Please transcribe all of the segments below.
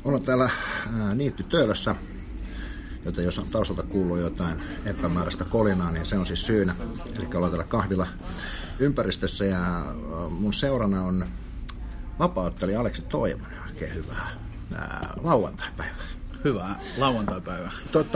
Ollaan täällä Niitty-Töölössä, joten jos on taustalta kuuluu jotain epämääräistä kolinaa, niin se on siis syynä. Eli ollaan täällä kahvila ympäristössä ja mun seurana on vapaa-ottelija Aleksi Toivonen. Oikein hyvää lauantaipäivää. Hyvää lauantaipäivää.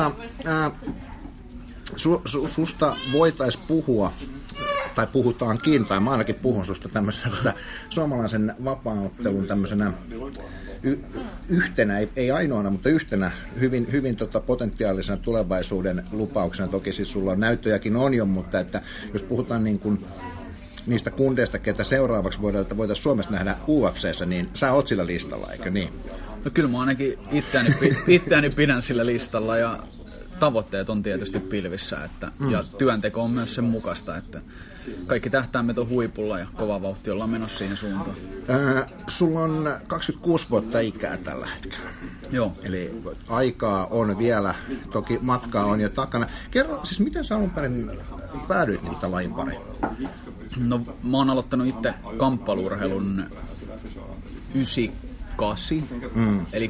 Susta voitaisiin puhua, tai puhutaankin, tai mä ainakin puhun susta tämmöisenä suomalaisen vapaa-ottelun tämmöisenä yhtenä, ei ainoana, mutta yhtenä hyvin potentiaalisena tulevaisuuden lupauksena. Toki siis sulla näyttöjäkin on jo, mutta että jos puhutaan niin kuin niistä kundeista, ketä seuraavaksi voitaisiin Suomessa nähdä UFC:ssä, niin sä oot sillä listalla, eikö niin? No kyllä mä ainakin itseäni pidän sillä listalla ja tavoitteet on tietysti pilvissä, ja työnteko on myös sen mukaista, että kaikki tähtäimet on huipulla ja kova vauhti ollaan menossa siihen suuntaan. Sulla on 26 vuotta ikää tällä hetkellä. Joo. Eli aikaa on vielä, toki matkaa on jo takana. Kerro, siis miten sä alun perin päädyit niitä lajin pariin? No mä oon aloittanut itse kamppailu-urheilun 98, eli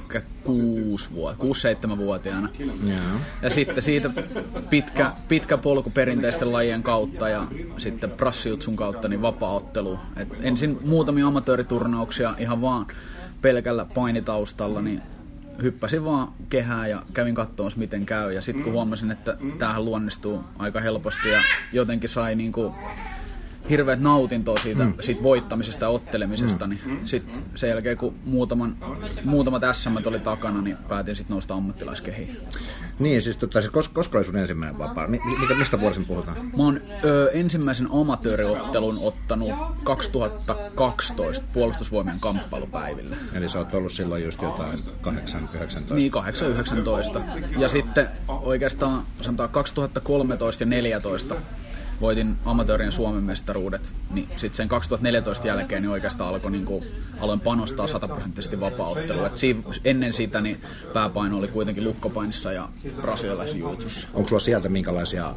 6-7-vuotiaana. Ja sitten siitä pitkä polku perinteisten lajien kautta ja sitten brassijutsun kautta niin vapaa-ottelu. Et ensin muutamia amatööriturnauksia ihan vaan pelkällä painitaustalla, niin hyppäsin vaan kehään ja kävin katsomassa miten käy. Ja sitten kun huomasin, että tämähän luonnistuu aika helposti ja jotenkin sai niinku hirveät nautintoa siitä voittamisesta ja ottelemisesta, niin sitten sen jälkeen kun muutamat SM:t oli takana, niin päätin sitten nousta ammattilaiskehiin. Niin, siis koska oli sun ensimmäinen vapaa? Mistä vuodesta puhutaan? Mä oon ensimmäisen amatööriottelun ottanut 2012 Puolustusvoimien kamppailupäiville. Eli sä oot ollut silloin just jotain 8-19? Niin, 8-19. Ja sitten oikeastaan sanotaan 2013 ja 2014 voitin amatöörien Suomen mestaruudet, niin sitten sen 2014 jälkeen niin oikeastaan aloin panostaa 100% vapaa-otteluun. Ennen sitä niin pääpaino oli kuitenkin lukkopainissa ja brasilialaisjutsussa. Onko sulla sieltä minkälaisia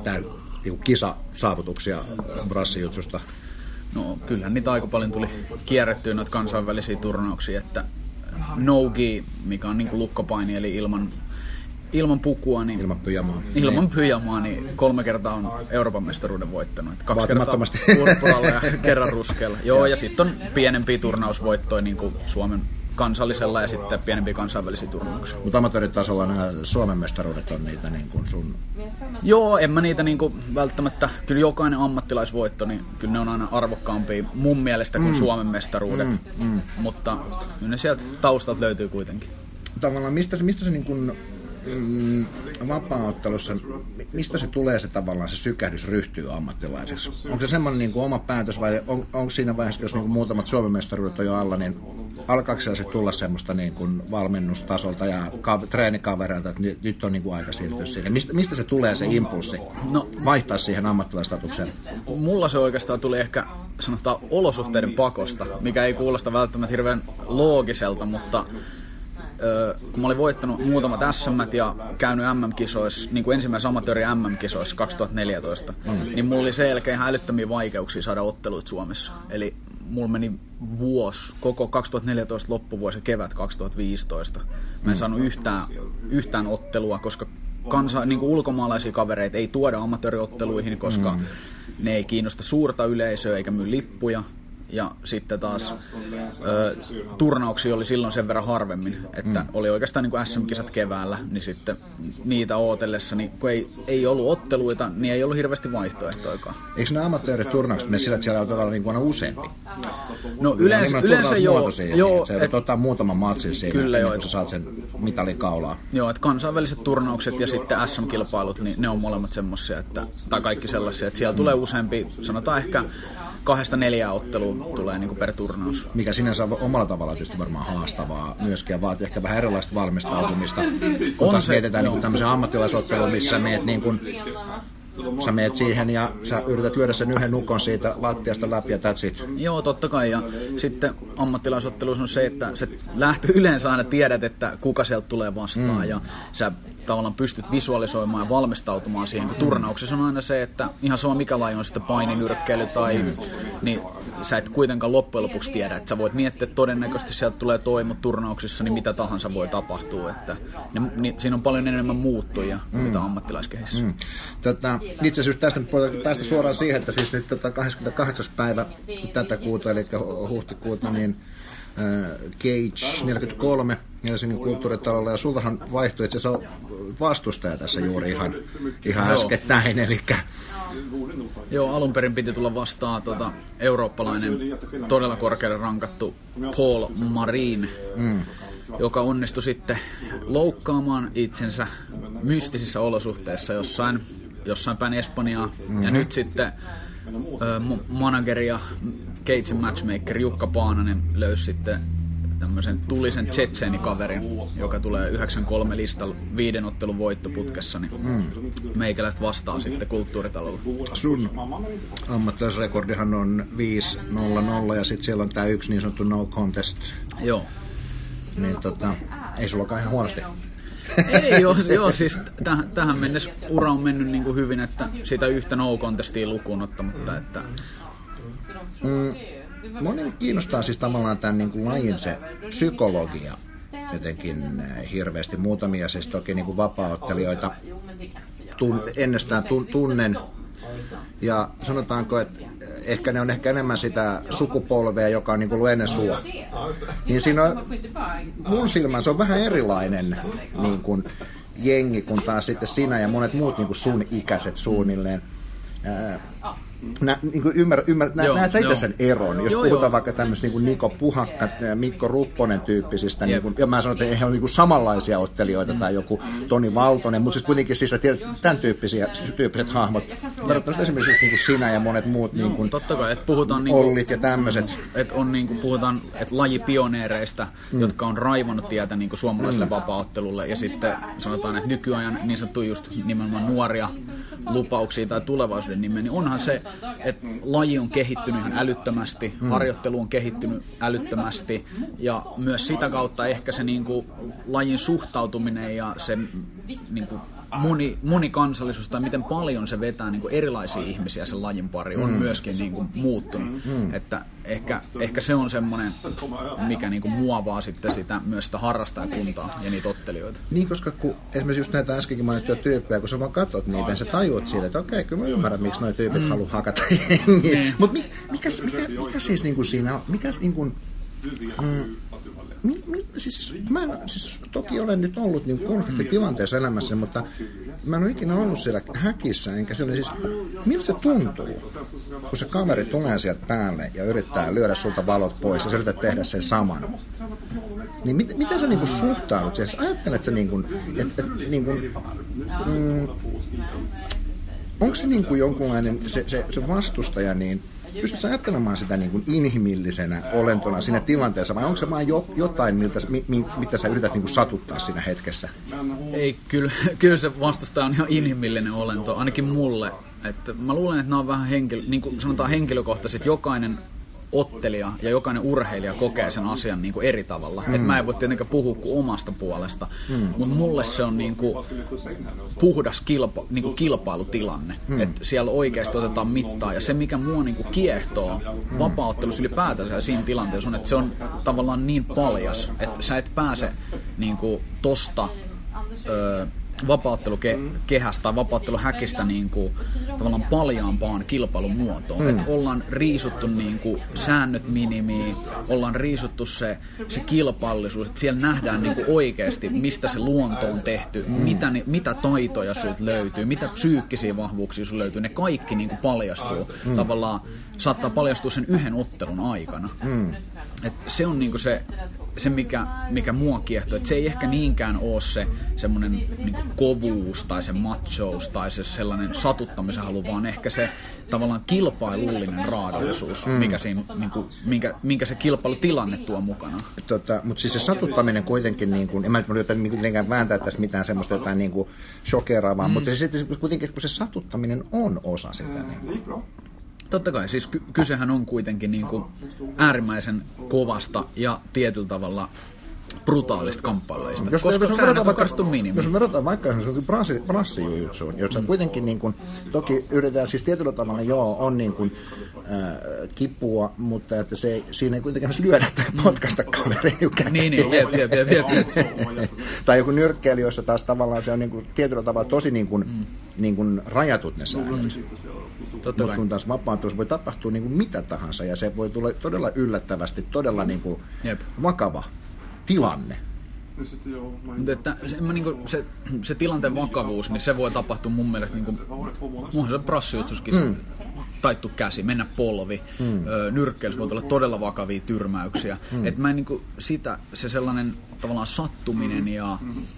kisasaavutuksia brassijutsusta? No kyllähän niitä aika paljon tuli kierrettyä noita kansainvälisiä turnauksia, että no-gi, mikä on niin lukkopaini, eli ilman pukua, niin ilman pyjamaa, niin 3 kertaa on Euroopan mestaruuden voittanut. 2 kertaa purppuralla ja kerran ruskealla. Joo, ja sitten on pienempiä turnausvoittoja niin kuin Suomen kansallisella ja sitten pienempiä kansainvälisiä turnauksia. Mutta amatööritasolla nämä Suomen mestaruudet on niitä niin kuin sun? Joo, en mä niitä niin kuin välttämättä, kyllä jokainen ammattilaisvoitto, niin kyllä ne on aina arvokkaampia mun mielestä kuin Suomen mestaruudet, mutta ne sieltä taustalta löytyy kuitenkin. Tavallaan mistä se niin kuin vapaa-ottelussa, mistä se tulee se tavallaan se sykähdys ryhtyy ammattilaiseksi? Onko se semmoinen niin kuin oma päätös vai onko siinä vaiheessa, jos niin kuin muutamat Suomen mestaruudet on jo alla, niin alkaako se tulla semmoista niin kuin valmennustasolta ja treenikavereilta, että nyt on niin kuin aika siirtyä siinä? Mistä se tulee se impulssi vaihtaa siihen ammattilaistatukseen? Mulla se oikeastaan tuli ehkä sanotaan olosuhteiden pakosta, mikä ei kuulosta välttämättä hirveän loogiselta, mutta kun mä olin voittanut muutamat SM:t ja käynyt MM-kisoissa, niin kuin ensimmäisessä amatööri MM-kisoissa 2014, niin mulla oli sen jälkeen ihan älyttömiä vaikeuksia saada otteluita Suomessa. Eli mulla meni vuosi, koko 2014 loppuvuosi ja kevät 2015. Mä en saanut yhtään ottelua, koska niin kuin ulkomaalaisia kavereita ei tuoda amatööriotteluihin, koska ne ei kiinnosta suurta yleisöä eikä myy lippuja. Ja sitten taas turnauksia oli silloin sen verran harvemmin, että oli oikeastaan niin kuin SM-kisat keväällä, niin sitten niitä ootellessa, niin kun ei ollut otteluita, niin ei ollut hirveästi vaihtoehtoikaan. Eikö nämä amatööriturnaukset mene sillä, että siellä on tavallaan niin kuin aina useampi? No yleensä joo. Se voit ottaa muutaman matsin siinä, kyllä, ennen kuin sä saat sen mitalin kaulaa. Joo, että kansainväliset turnaukset ja sitten SM-kilpailut, niin ne on molemmat semmoisia, tai kaikki sellaisia, että siellä tulee useampi, sanotaan ehkä 2-4 ottelua tulee niin kuin per turnaus. Mikä sinänsä on omalla tavallaan tietysti varmaan haastavaa myöskin ja vaatii ehkä vähän erilaista valmistautumista. Kun taas mietitään niin tämmöisen ammattilaisottelun, missä meet niin kuin sä meet siihen ja sä yrität lyödä sen yhden nukon siitä lattiasta läpi ja that's it. Joo, totta kai. Ja sitten ammattilaisottelussa on se, että se lähtö yleensä aina tiedät, että kuka sieltä tulee vastaan ja sä tavallaan pystyt visualisoimaan ja valmistautumaan siihen, kun turnauksessa on aina se, että ihan sama mikä laji on sitten paininyrkkeily niin sä et kuitenkaan loppujen lopuksi tiedä, että sä voit miettiä, että todennäköisesti sieltä tulee toi, mutta turnauksissa niin mitä tahansa voi tapahtua, että siinä on paljon enemmän muuttujia kuin mitä ammattilaiskehissä. Itse asiassa tästä päästä suoraan siihen, että siis nyt 28. päivä tätä kuuta, eli huhtikuuta, niin Cage 43 Helsingin kulttuuritalolla, ja sultahan vaihtui itse asiassa vastustaja tässä juuri ihan äskettäin, elikkä joo, alun perin piti tulla vastaan eurooppalainen todella korkealle rankattu Paul Marin, joka onnistui sitten loukkaamaan itsensä mystisissä olosuhteissa jossain päin Espanjaa. Ja nyt sitten manageri ja Cagein matchmaker Jukka Paananen löysi sitten tämmöisen tulisen tsetseenikaverin, joka tulee 9-3 listalla 5 ottelun voittoputkessa, niin meikäläiset vastaa sitten kulttuuritalolla. Sun ammattilaisrekordihan on 5-0-0 ja sitten siellä on tää yksi niin sanottu no contest. Joo. Niin ei sulla olekaan ihan huonosti. Ei, joo, siis tähän mennessä ura on mennyt niin kuin hyvin, että sitä yhtä no contestia lukuun ottamatta, että moni kiinnostaa siis tavallaan tämän niin kuin lajin se psykologia jotenkin hirveästi. Muutamia siis toki niin kuin vapaa-ottelijoita ennestään tunnen. Ja sanotaanko, että ne on ehkä enemmän sitä sukupolvea, joka on niin kuin ollut ennen sua. Niin siinä on, mun silmään se on vähän erilainen niin kuin jengi, kun taas sitten sinä ja monet muut niin kuin sun ikäiset suunnilleen. Näet sä itse sen eron, jos puhutaan vaikka tämmöistä niin kuin Niko Puhakka, Mikko Rupponen tyyppisistä, niin kuin, ja mä sanon, että he on niin kuin samanlaisia ottelijoita tai joku Toni Valtonen, mutta siis kuitenkin siis tämän tyyppiset hahmot. Tarkoittaa esimerkiksi just niin kuin sinä ja monet muut niin kuin totta kai, että puhutaan Ollit ja tämmöiset. Että on niin kuin puhutaan lajipioneereista, jotka on raivannut tietä niin kuin suomalaiselle vapaa-ottelulle, ja sitten sanotaan, että nykyajan niin sanottu just nimenomaan nuoria lupauksia tai tulevaisuuden nimeä, niin onhan se, että laji on kehittynyt ihan älyttömästi, harjoittelu on kehittynyt älyttömästi, ja myös sitä kautta ehkä se niin kuin lajin suhtautuminen ja se niin kuin monikansallisuus tai miten paljon se vetää niin kuin erilaisia ihmisiä sen lajin pari on myöskin niin kuin muuttunut. Että ehkä se on semmoinen, mikä niin kuin muovaa sitten sitä, myös sitä harrastajakuntaa ja niitä ottelijoita. Niin, koska kun esimerkiksi just näitä äskenkin mainittuja tyyppejä, kun sä vaan katsot niitä, niin sä tajuat siitä, että okei, kyllä mä ymmärrän, miksi noi tyypit haluaa hakata jengiä. Mutta mikä siis niin kuin siinä on? Mikä niin kuin, siis toki olen nyt ollut niin konfliktitilanteessa elämässä, mutta mä en ole ikinä ollut siellä häkissä, enkä se ole siis, miltä se tuntuu, kun se kaveri tulee sieltä päälle ja yrittää lyödä sulta valot pois ja sä yrität tehdä sen saman. Niin miten sä niin suhtaudut siihen? Ajattelet sä onko se niin kuin jonkunlainen se vastustaja, niin pystytkö ajattelemaan sitä niin kuin inhimillisenä olentona siinä tilanteessa, vai onko se vain jotain, mitä sä yrität niin kuin satuttaa siinä hetkessä? Ei, kyllä se vastustaja on ihan inhimillinen olento, ainakin mulle. Että mä luulen, että nämä on vähän niin kuin sanotaan henkilökohtaiset, jokainen ottelija ja jokainen urheilija kokee sen asian niin kuin eri tavalla. Et mä en voi tietenkään puhua kuin omasta puolesta, mutta mulle se on niin kuin puhdas niin kuin kilpailutilanne. Että siellä oikeasti otetaan mittaa, ja se mikä mua niin kuin kiehtoo vapaa-ottelussa ylipäätänsä siinä tilanteessa on, että se on tavallaan niin paljas, että sä et pääse niin kuin tosta vapauttelukehästä tai vapautteluhäkistä niin kuin tavallaan paljaampaan kilpailumuotoon. Että ollaan riisuttu niin kuin säännöt minimiin, ollaan riisuttu se kilpailullisuus, että siellä nähdään niin kuin oikeasti, mistä se luonto on tehty, mitä taitoja sulta löytyy, mitä psyykkisiä vahvuuksia sulta löytyy, ne kaikki niin kuin paljastuu. Tavallaan saattaa paljastua sen yhden ottelun aikana. Et se on niinku se mikä mua kiehtoo, että se ei ehkä niinkään ole se semmoinen niinku kovuus tai se machous tai se sellainen satuttamisen halu, vaan ehkä se tavallaan kilpailullinen raadollisuus, mikä siinä, niinku, minkä se kilpailutilanne tuo mukana. Mutta siis se satuttaminen kuitenkin, niinku, en mä yritä mitenkään vääntää tästä mitään semmoista jotain niinku shokeraavaa, mutta se kuitenkin, kun se satuttaminen on osa sitä. Niin. Totta kai, siis kysehän on kuitenkin niin kuin äärimmäisen kovasta ja tietyllä tavalla brutaalista kamppailuista, koska säännöt on karsittu minimiin. Jos me verrataan vaikka johonkin brassijujutsuun, jossa kuitenkin niin kuin, toki yritetään siis tietyllä tavalla, on niin kuin, kipua, mutta että siinä ei kuitenkaan lyödä tai potkasta kaveriin käteen. Niin, Tai joku nyrkkeily, jossa taas tavallaan se on niin kuin, tietyllä tavalla tosi niin kuin rajatut ne säännöt. Mutta kun taas vapaaottelussa voi tapahtua niin kuin mitä tahansa, ja se voi tulla todella yllättävästi, todella niin kuin vakava tilanne. Mutta että se tilanteen vakavuus, niin se voi tapahtua mun mielestä niin kuin se brassijutsuskin taittu käsi, mennä polvi, nyrkkeilys voi olla todella vakavia tyrmäyksiä. Että mä en niin kuin se sellainen tavallaan sattuminen ja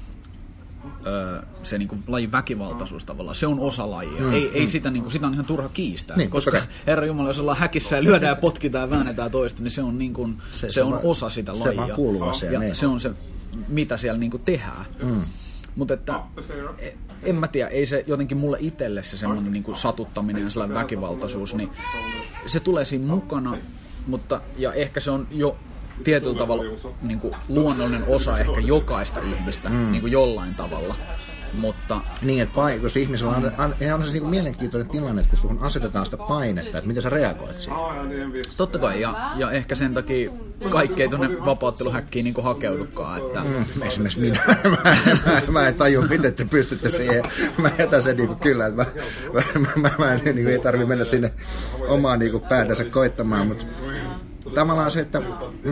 se niin kuin lajin väkivaltaisuus tavallaan, se on osa lajia. Ei sitä, niin kuin, sitä on ihan turha kiistää, niin, koska Herra Jumala, jos ollaan häkissä ja lyödään ja potkitaan ja väännetään toista, niin se on, niin kuin, se on osa sitä lajia. Se vaan kuuluu asiaan. Ja se on se, mitä siellä niin kuin tehdään. Mutta että en mä tiedä, ei se jotenkin mulle itselle se semmoinen niin kuin satuttaminen ja sellainen väkivaltaisuus, niin se tulee siinä mukana, mutta ja ehkä se on jo tietyllä tavalla niin kuin luonnollinen osa ehkä jokaista ihmistä niin kuin jollain tavalla. Mutta niin, että jos ihmisellä on se niin kuin mielenkiintoinen tilanne, että kun suhun asetetaan sitä painetta, että miten sä reagoit siihen? Totta kai, ja ehkä sen takia kaikki ei tuonne vapautteluhäkkiin niin kuin hakeudukaan. Että esimerkiksi minä. Mä en tajua, miten te pystytte siihen. Mä jätän sen niin kuin kyllä, että mä en niin kuin, ei tarvitse mennä sinne omaan niin kuin päätänsä koittamaan, mutta tavallaan se, että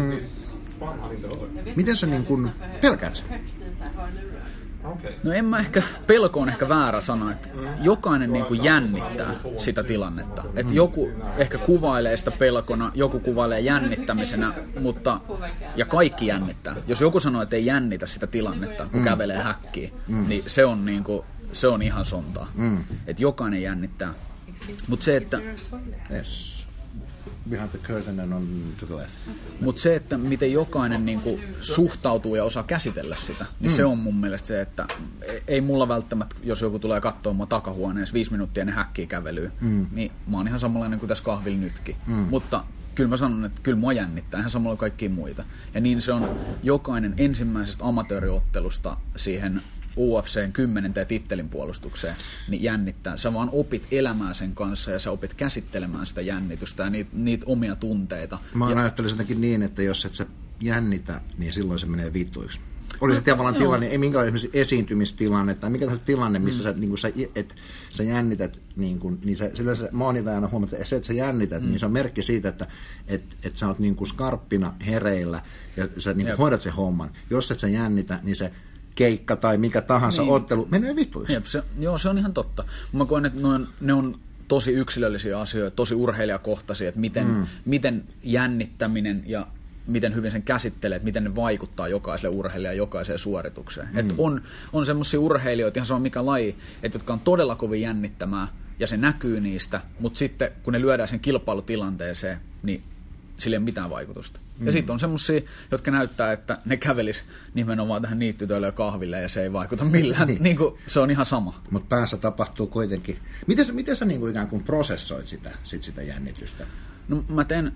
miten sä niin kuin pelkäät? No en mä pelko on ehkä väärä sana, että jokainen niin kuin jännittää sitä tilannetta. Että joku ehkä kuvailee sitä pelkona, joku kuvailee jännittämisenä, ja kaikki jännittää. Jos joku sanoo, että ei jännitä sitä tilannetta, kun kävelee häkkiin, niin se on ihan sontaa. Että jokainen jännittää. Mutta se, että behind the curtain and on to the left. Mutta se, että miten jokainen niinku suhtautuu ja osaa käsitellä sitä, niin se on mun mielestä se, että ei mulla välttämättä, jos joku tulee katsoa mua takahuoneessa 5 minuuttia ennen häkkiä kävelyä, niin mä oon ihan samanlainen kuin tässä kahvilla nytkin. Mutta kyllä mä sanon, että kyllä mua jännittää, ihan samalla kaikkia muita. Ja niin se on jokainen ensimmäisestä amatööriottelusta siihen UFC:n 10. tittelin puolustukseen, niin jännittää. Sä vaan opit elämään sen kanssa ja sä opit käsittelemään sitä jännitystä ja niitä omia tunteita. Mä ajattelin jotenkin niin, että jos et sä jännitä, niin silloin se menee vittuiksi. Oli se tavallaan tilanne, ei minkälainen esiintymistilanne tai mikä tahansa tilanne, missä sä, niin sä jännität, niin se monitaan aina huomata, että se, että sä jännität, niin se on merkki siitä, että sä oot niin kuin skarppina hereillä ja sä niin kuin hoidat sen homman. Jos et sä jännitä, niin se keikka tai mikä tahansa ottelu menee vituiksi. Se on ihan totta. Mä koen, että ne on tosi yksilöllisiä asioita, tosi urheilijakohtaisia, että miten jännittäminen ja miten hyvin sen käsittelee, että miten ne vaikuttaa jokaiselle urheilijalle ja jokaiseen suoritukseen. Että on semmoisia urheilijoita, ihan sama mikä laji, että jotka on todella kovin jännittämään ja se näkyy niistä, mutta sitten kun ne lyödään sen kilpailutilanteeseen, niin sillä ei ole mitään vaikutusta. Ja sitten on semmosia, jotka näyttää, että ne kävelis nimenomaan tähän niittytöille ja kahville ja se ei vaikuta millään. Niin kuin, se on ihan sama. Mutta päässä tapahtuu kuitenkin. Miten sä niin kuin ikään kuin prosessoit sitä jännitystä? No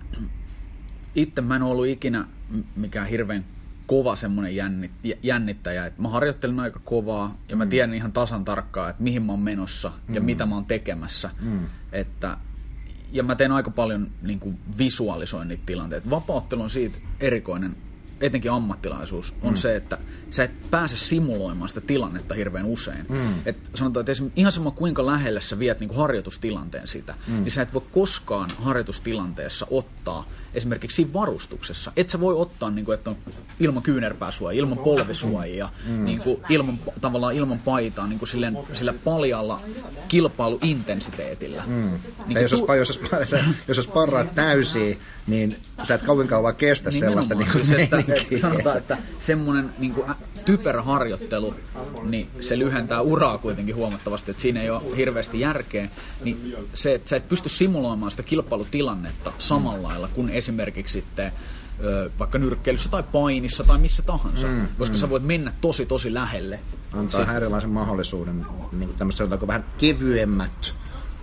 mä en ollut ikinä mikään hirveän kova semmoinen jännittäjä. Et mä harjoittelin aika kovaa ja mä tiedän ihan tasan tarkkaan, että mihin mä oon menossa ja mitä mä oon tekemässä. Ja mä teen aika paljon niin kuin visualisoin niitä tilanteita. Vapauttelu on siitä erikoinen, etenkin ammattilaisuus, on se, että sä et pääse simuloimaan sitä tilannetta hirveän usein. Et sanotaan, että ihan sama kuinka lähelle sä viet niin kuin harjoitustilanteen sitä, niin sä et voi koskaan harjoitustilanteessa ottaa esimerkiksi siinä varustuksessa. Et sä voi ottaa, niin kuin, että on ilman kyynärpääsuojia, ilman polvisuojia, niin kuin ilman paitaa, niin kuin sillä paljalla kilpailuintensiteetillä. Niin jos sä sparraat täysiä, niin sä et kauan kestä sellaista. Niin sanotaan, että semmoinen niin kuin typerä harjoittelu, niin se lyhentää uraa kuitenkin huomattavasti, että siinä ei ole hirveästi järkeä. Niin se, että sä et pysty simuloimaan sitä kilpailutilannetta samalla lailla kuin esimerkiksi sitten vaikka nyrkkeilyssä tai painissa tai missä tahansa, koska sä voit mennä tosi lähelle. Antaa erilaisen mahdollisuuden, niin tämmöistä sanotaanko vähän kevyemmät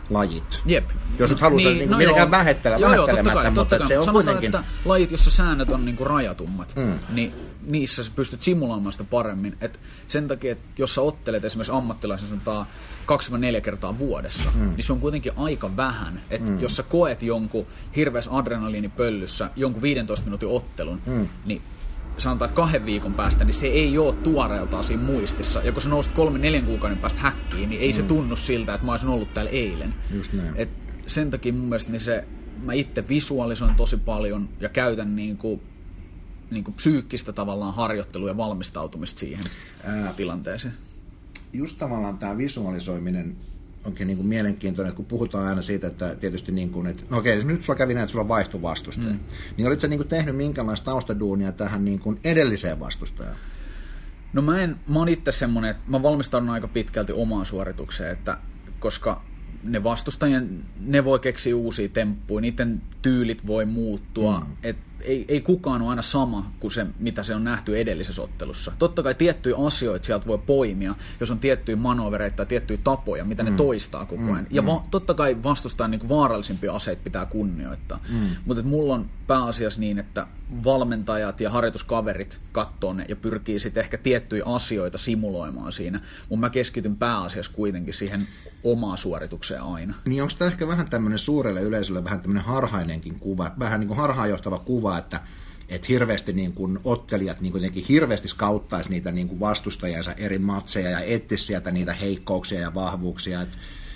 lajit. Jep. Jos nyt haluaa niin, mitenkään vähättelemättä, mutta se on sanotaan, kuitenkin... että lajit, jossa säännöt on niin kuin rajatummat, niin niissä sä pystyt simuloimaan sitä paremmin. Et sen takia, että jos sä ottelet esimerkiksi ammattilaisen 2-4 kertaa vuodessa, niin se on kuitenkin aika vähän. Että jos sä koet jonkun hirveässä adrenaliinipöllyssä jonkun 15 minuutin ottelun, niin sanotaan, että 2 viikon päästä, niin se ei ole tuoreeltaan siinä muistissa. Ja kun sä nousit 3-4 kuukauden päästä häkkiin, niin ei se tunnu siltä, että mä olisin ollut täällä eilen. Just näin. Et sen takia mun mielestä niin mä itse visualisoin tosi paljon ja käytän niin kuin psyykkistä tavallaan harjoittelua ja valmistautumista siihen tilanteeseen. Just tavallaan tämä visualisoiminen onkin niin kuin mielenkiintoinen, että kun puhutaan aina siitä, että tietysti niin kuin, että okei, nyt sulla kävi näin, että sulla vaihtui vastustaja. Niin olit sä niin kuin tehnyt minkälaista taustaduunia tähän niin kuin edelliseen vastustajaan? No mä oon itse semmoinen, että mä valmistaudun aika pitkälti omaan suoritukseen, että koska ne vastustajien, ne voi keksiä uusia temppuja, niiden tyylit voi muuttua, että ei kukaan ole aina sama kuin se, mitä se on nähty edellisessä ottelussa. Totta kai tiettyjä asioita sieltä voi poimia, jos on tiettyjä manövereitä tai tiettyjä tapoja, mitä ne toistaa koko ajan. Ja totta kai vastustajan niin kuin vaarallisimpia aseita pitää kunnioittaa. Mutta mulla on pääasiassa niin, että valmentajat ja harjoituskaverit katsoo ne ja pyrkii sitten ehkä tiettyjä asioita simuloimaan siinä. Mutta mä keskityn pääasiassa kuitenkin siihen omaan suoritukseen aina. Niin onko tämä ehkä vähän tämmöinen suurelle yleisölle vähän tämmöinen harhainenkin kuva, vähän niin kuin harhaanjohtava kuva, että hirveästi niin kuin ottelijat niin kuin hirveästi skauttaisi niitä niin kuin vastustajansa eri matseja ja etsisi sieltä niitä heikkouksia ja vahvuuksia.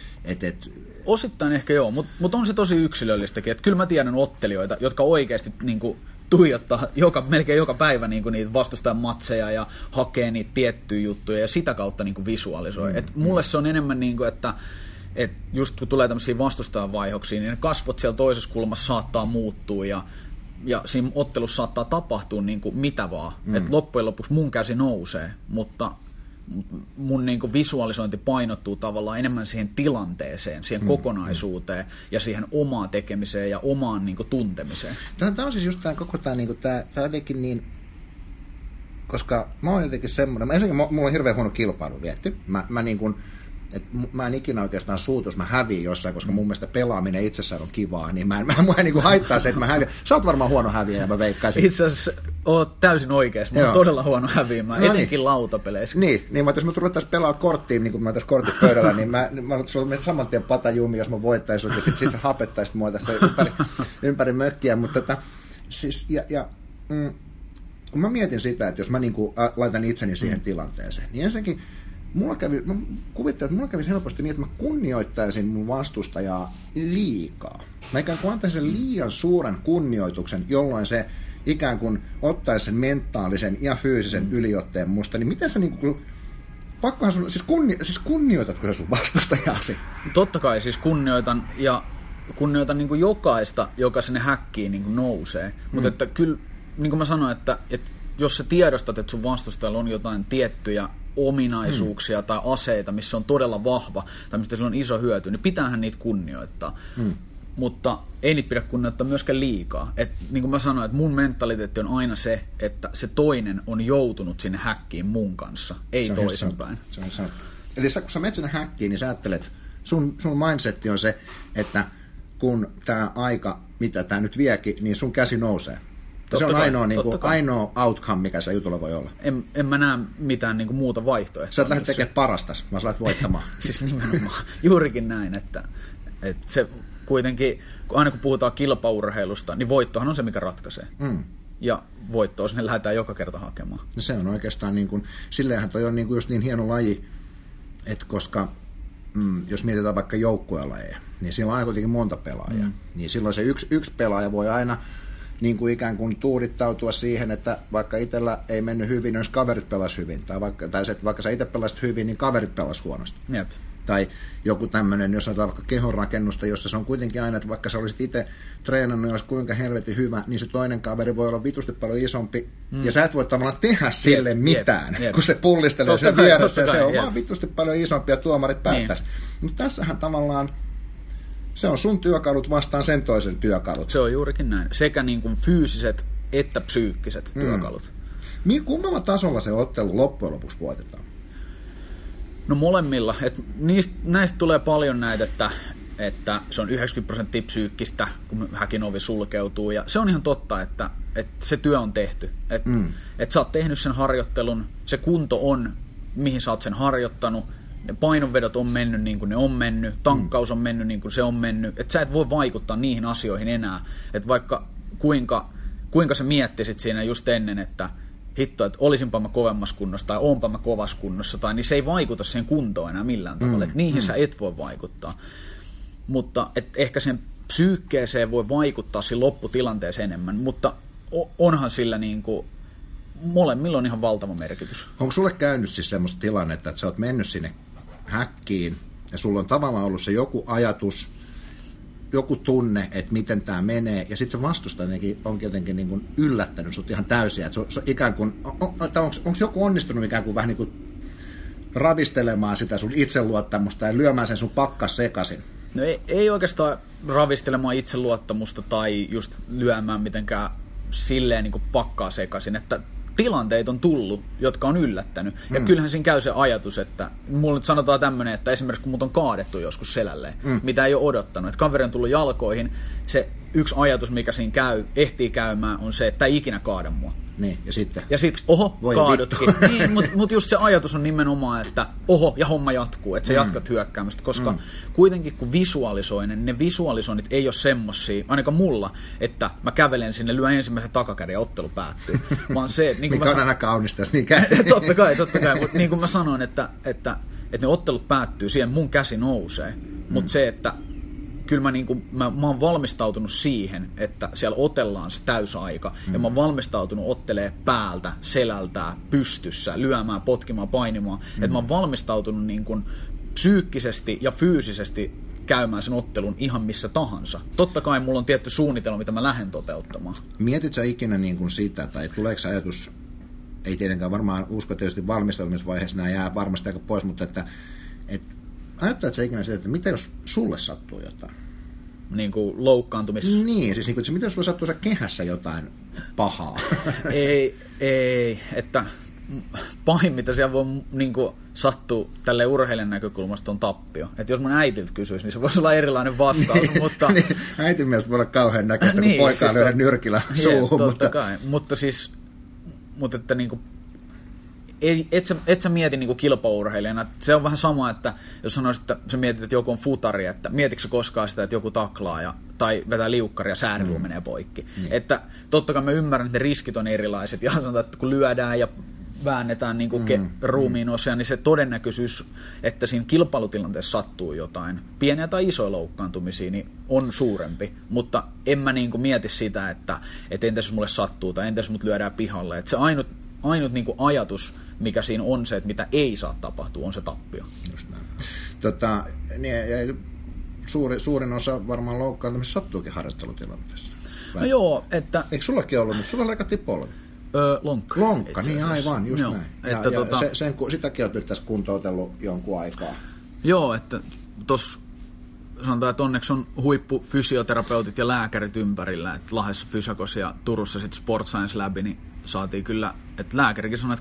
Osittain ehkä joo, mutta on se tosi yksilöllistäkin. Että kyllä mä tiedän ottelijoita, jotka oikeasti niin kuin tuijottaa melkein joka päivä niin kuin niitä vastustajan matseja ja hakee niitä tiettyjä juttuja ja sitä kautta niin kuin visualisoi. Mulle se on enemmän niin kuin, että just kun tulee tämmöisiä vastustajan vaihoksia, niin ne kasvot siellä toisessa kulmassa saattaa muuttua ja siinä ottelussa saattaa tapahtua niin kuin mitä vaan. Että loppujen lopuksi mun käsi nousee, mutta mun niin kuin visualisointi painottuu tavallaan enemmän siihen tilanteeseen, siihen kokonaisuuteen ja siihen omaan tekemiseen ja omaan niin kuin tuntemiseen. Tämä on siis just tämä niin kuin tämä jotenkin niin, koska mä oon jotenkin semmoinen, mulla on hirveän huono kilpailu vietty. Mä en ikinä oikeastaan suutu, jos mä häviin jossain, koska mun mielestä pelaaminen itsessään on kivaa, niin mua ei niin haittaa se, että mä häviän. Sä oot varmaan huono häviäjä, mä veikkaisin. Itse asiassa oot täysin oikeassa, mä oon todella huono häviämään, etenkin lautapeleissä. Niin, mutta jos mä ruvettaisiin pelaamaan korttiin, niin kuin mä tässä korttipöydällä, niin mä olisin saman tien patajumi, jos mä voittaisin, ja sit hapettaisit mua tässä ympäri mökkiä, mutta kun mä mietin sitä, että jos mä niin kuin laitan itseni siihen tilanteeseen, niin ensinnäkin mä kuvittelin, että mulla kävisi helposti niin, että mä kunnioittaisin mun vastustajaa liikaa. Mä ikään kuin antaisin sen liian suuren kunnioituksen, jolloin se ikään kuin ottaisi sen mentaalisen ja fyysisen yliotteen musta. Niin miten sä niinku, pakkohan sun, siis kunnioitatko sä sun vastustajaasi? Totta kai siis kunnioitan ja kunnioitan niin kuin jokaista, joka sinne häkkiin niin kuin nousee. Mutta että kyllä, niin kuin mä sanoin, että jos sä tiedostat, että sun vastustajalla on jotain tiettyjä ominaisuuksia tai aseita, missä on todella vahva tai mistä sillä on iso hyöty, niin pitäähän niitä kunnioittaa. Mutta ei niitä pidä kunnioittaa myöskään liikaa. Et, niin kuin mä sanoin, että mun mentaliteetti on aina se, että se toinen on joutunut sinne häkkiin mun kanssa, ei toisinpäin. Eli kun sä menet sinne häkkiin, niin sä ajattelet, sun mindsetti on se, että kun tämä aika, mitä tämä nyt viekin, niin sun käsi nousee. Se on ainoa outcome, mikä se jutulla voi olla. En mä näe mitään niin kuin muuta vaihtoehtoa. Sä et lähde tekemään parastas, vaan sä lähdet voittamaan. Siis nimenomaan. Juurikin näin, että se kuitenkin, aina kun puhutaan kilpaurheilusta, niin voittohan on se, mikä ratkaisee. Ja voittoa sinne lähdetään joka kerta hakemaan. No se on oikeastaan, niin kuin, silleenhän toi on niin kuin just niin hieno laji, että koska jos mietitään vaikka joukkuelajeja, niin siellä on aina kuitenkin monta pelaajaa. Niin silloin se yksi pelaaja voi aina niin kuin ikään kuin tuudittautua siihen, että vaikka itsellä ei mennyt hyvin, niin jos kaverit pelasi hyvin, tai vaikka sä itse pelasit hyvin, niin kaverit pelasi huonosti. Jep. Tai joku tämmöinen, jos otetaan vaikka kehonrakennusta, jossa se on kuitenkin aina, että vaikka sä olisit itse treenannut ja olisi kuinka helvetin hyvä, niin se toinen kaveri voi olla vitusti paljon isompi, ja sä et voi tavallaan tehdä sille mitään, kun se pullistelee sen vieressä, ja se on vaan vitusti paljon isompi, ja tuomarit päättäisi. Mutta tässähän tavallaan se on sun työkalut vastaan sen toisen työkalut. Se on juurikin näin. Sekä niin kuin fyysiset että psyykkiset työkalut. Kummalla tasolla se ottelu loppujen lopuksi voitetaan? No molemmilla. Näistä tulee paljon näitä, että että se on 90% psyykkistä, kun häkinovi sulkeutuu. Ja se on ihan totta, että se työ on tehty. Että sä oot tehnyt sen harjoittelun, se kunto on, mihin sä oot sen harjoittanut, ne painonvedot on mennyt niin kuin ne on mennyt, tankkaus on mennyt niin kuin se on mennyt. Että sä et voi vaikuttaa niihin asioihin enää. Että vaikka kuinka sä miettisit siinä just ennen, että hitto, että olisinpa mä kovemmassa kunnossa tai oonpa mä kovassa kunnossa, tai niin se ei vaikuta siihen kuntoon enää millään tavalla. Että niihin sä et voi vaikuttaa. Mutta ehkä sen psyykkeeseen voi vaikuttaa siinä lopputilanteeseen enemmän, mutta onhan sillä niin kuin molemmilla on ihan valtava merkitys. Onko sulle käynyt siis semmoista tilannetta, että sä oot mennyt sinne häkkiin ja sulla on tavallaan ollut se joku ajatus, joku tunne, että miten tämä menee, ja sitten se vastustaja onkin jotenkin niin kuin yllättänyt sut ihan täysin, että se ikään kuin, onko joku onnistunut ikään kuin vähän niin kuin ravistelemaan sitä sun itseluottamusta ja lyömään sen sun pakkas sekaisin? No ei oikeastaan ravistelemaan itseluottamusta tai just lyömään mitenkään silleen niin kuin pakkaa sekaisin, että tilanteet on tullut, jotka on yllättänyt. Ja kyllähän siinä käy se ajatus, että mulla nyt sanotaan tämmöinen, että esimerkiksi kun mut on kaadettu joskus selälleen, mitä ei ole odottanut, että kaveri on tullut jalkoihin, se yksi ajatus, mikä siinä ehtii käymään, on se, että ei ikinä kaada mua. Niin, ja sitten? Ja sitten, kaadutkin. Niin, mutta just se ajatus on nimenomaan, että ja homma jatkuu, että sä jatkat hyökkäämistä, koska kuitenkin kun visualisoinen, ne visualisoinnit ei ole semmosia, ainakaan mulla, että mä kävelen sinne, lyön ensimmäisen takakäden ja ottelu päättyy. Vaan se, että mikä on aina kaunista, jos niin käy. Totta kai, mutta niin kuin mä sanoin, että ne ottelut päättyy, siihen mun käsi nousee, mutta se, että kyllä mä oon valmistautunut siihen, että siellä otellaan se täysaika, ja mä oon valmistautunut ottelee päältä, selältä, pystyssä, lyömään, potkimaan, painimaan, että mä oon valmistautunut niin kuin psyykkisesti ja fyysisesti käymään sen ottelun ihan missä tahansa. Totta kai mulla on tietty suunnitelma, mitä mä lähden toteuttamaan. Mietit sä ikinä niin kuin sitä, tai tuleeko se ajatus, ei tietenkään varmaan usko tietysti valmistautumisvaiheessa, nämä jää varmasti aika pois, mutta että ajatteletko sä ikinä sitä, että mitä jos sulle sattuu jotain? Niin kuin loukkaantumis... Niin, siis niin kuin, että mitä jos sulle sattuu kehässä jotain pahaa? ei, että pahin mitä siellä voi niin kuin sattua tälle urheilijan näkökulmasta on tappio. Että jos mun äitiltä kysyisi, niin se voisi olla erilainen vastaus, mutta... niin, äitin mielestä voi olla kauhean näköistä, kun poikaa lyödä nyrkillä suuhun. Totta kai, mutta että niin kuin et sä mieti niin kuin kilpaurheilijana. Se on vähän sama, että jos sanoisit, että sä mietit, että joku on futari, että mietitkö sä koskaan sitä, että joku taklaa tai vetää liukkari ja sääriluu menee poikki. Että totta kai mä ymmärrän, että ne riskit on erilaiset. Ja sanotaan, että kun lyödään ja väännetään niin kuin ruumiin osia, niin se todennäköisyys, että siinä kilpailutilanteessa sattuu jotain, pieniä tai isoja loukkaantumisia, niin on suurempi. Mutta en mä niin kuin mieti sitä, että entäs jos mulle sattuu tai entäs mut lyödään pihalle. Että se ainut niin kuin ajatus, mikä siinä on se, että mitä ei saa tapahtua, on se tappio. Just näin. Suurin osa varmaan loukkaantumista sattuukin harjoittelutilanteessa. No joo, että... Eikö sullakin ollut, mutta sulla leikattiin polvi? Lonkka, niin aivan, just näin. Sitäkin olet nyt tässä kuntoutellut jonkun aikaa. Joo, että tuossa sanotaan, että onneksi on huippufysioterapeutit ja lääkärit ympärillä, että Lahdessa Fysakos ja Turussa sitten Sport Science Lab, niin saatiin kyllä, että lääkärikin sanoi, että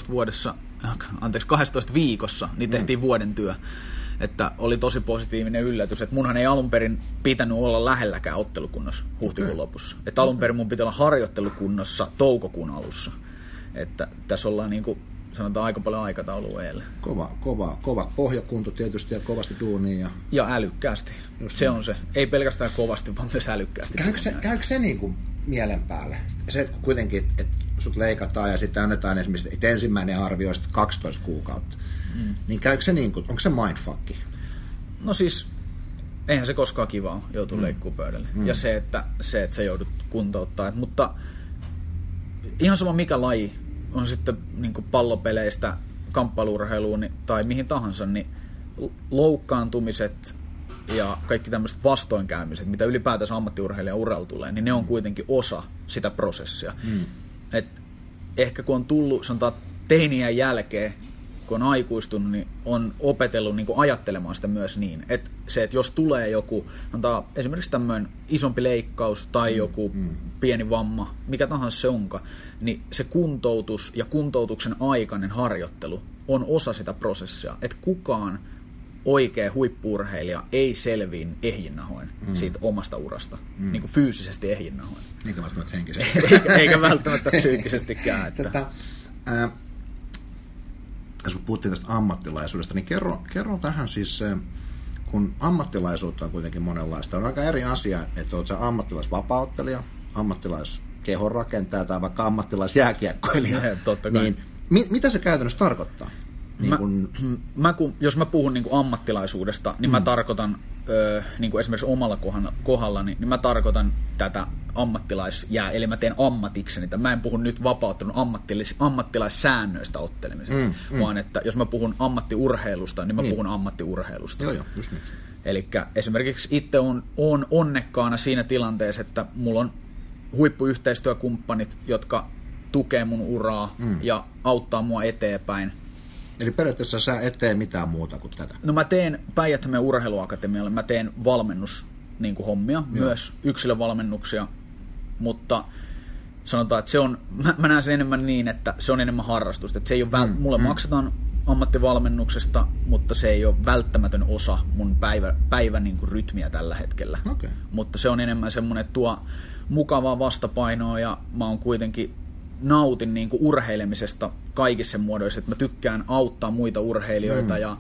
12 viikossa niin tehtiin vuoden työ. Että oli tosi positiivinen yllätys, että munhan ei alun perin pitänyt olla lähelläkään ottelukunnossa huhtikuun lopussa. Että alun perin mun pitää olla harjoittelukunnossa toukokuun alussa. Että tässä ollaan niin kuin sanotaan aika paljon aikataulua eilen. Kova pohjakunto tietysti ja kovasti duunia. Ja älykkäästi. Just se niin. On se. Ei pelkästään kovasti, vaan myös älykkäästi. Käykö se niin kuin mielen päälle? Se, että kuitenkin että sut leikataan ja sitten annetaan esimerkiksi, että ensimmäinen arvio on 12 kuukautta. Niin käykö se niin kuin, onko se mindfucki? No siis, eihän se koskaan kiva ole joutua leikkupöydälle. Ja se, että sä joudut kuntouttaa. Mutta ihan sama mikä laji, on sitten niin kuin pallopeleistä kamppailuurheiluun tai mihin tahansa, niin loukkaantumiset ja kaikki tämmöiset vastoinkäymiset, mitä ylipäätänsä ammattiurheilijan uralla tulee, niin ne on kuitenkin osa sitä prosessia. Et ehkä kun on tullut sanotaan teiniän jälkeen, kun on aikuistunut, niin on opetellut niin kuin ajattelemaan sitä myös niin, että se, että jos tulee joku, esimerkiksi tämmöinen isompi leikkaus tai joku pieni vamma, mikä tahansa se onkaan, niin se kuntoutus ja kuntoutuksen aikainen harjoittelu on osa sitä prosessia, että kukaan oikea huippu-urheilija ei selviin ehjinnahoin siitä omasta urasta, niin kuin fyysisesti ehjinnahoin. Eikä välttämättä henkisesti. eikä välttämättä psyykkisestikään. Jos puhuttiin tästä ammattilaisuudesta, niin kerro vähän siis, kun ammattilaisuutta on kuitenkin monenlaista, on aika eri asia, että olet sä ammattilaisvapauttelija, ammattilaiskehonrakentaja tai vaikka ammattilaisjääkiekkoilija. Totta kai. Niin, mitä se käytännössä tarkoittaa? Jos mä puhun niin kuin ammattilaisuudesta, niin mä tarkoitan, niin kuin esimerkiksi omalla kohdallani, niin mä tarkoitan tätä eli mä teen ammatikseni. Mä en puhu nyt vapauttelun ammattilaissäännöistä ottelemiseen, vaan että jos mä puhun ammattiurheilusta, niin mä puhun ammattiurheilusta. Joo, just niin. Elikkä esimerkiksi itse on onnekkaana siinä tilanteessa, että mulla on huippuyhteistyökumppanit, jotka tukee mun uraa ja auttaa mua eteenpäin. Eli periaatteessa sä et tee mitään muuta kuin tätä? No mä teen Päijät-Hämeen urheiluakatemialle, mä teen valmennushommia, myös yksilövalmennuksia, mutta sanotaan, että se on, mä näen sen enemmän niin, että se on enemmän harrastusta. Että se ei ole mulle maksetaan ammattivalmennuksesta, mutta se ei ole välttämätön osa mun päivän niin kuin rytmiä tällä hetkellä. Okay. Mutta se on enemmän semmoinen, että tuo mukavaa vastapainoa ja mä oon kuitenkin nautin niin kuin urheilemisesta kaikissa muodoissa, että mä tykkään auttaa muita urheilijoita ja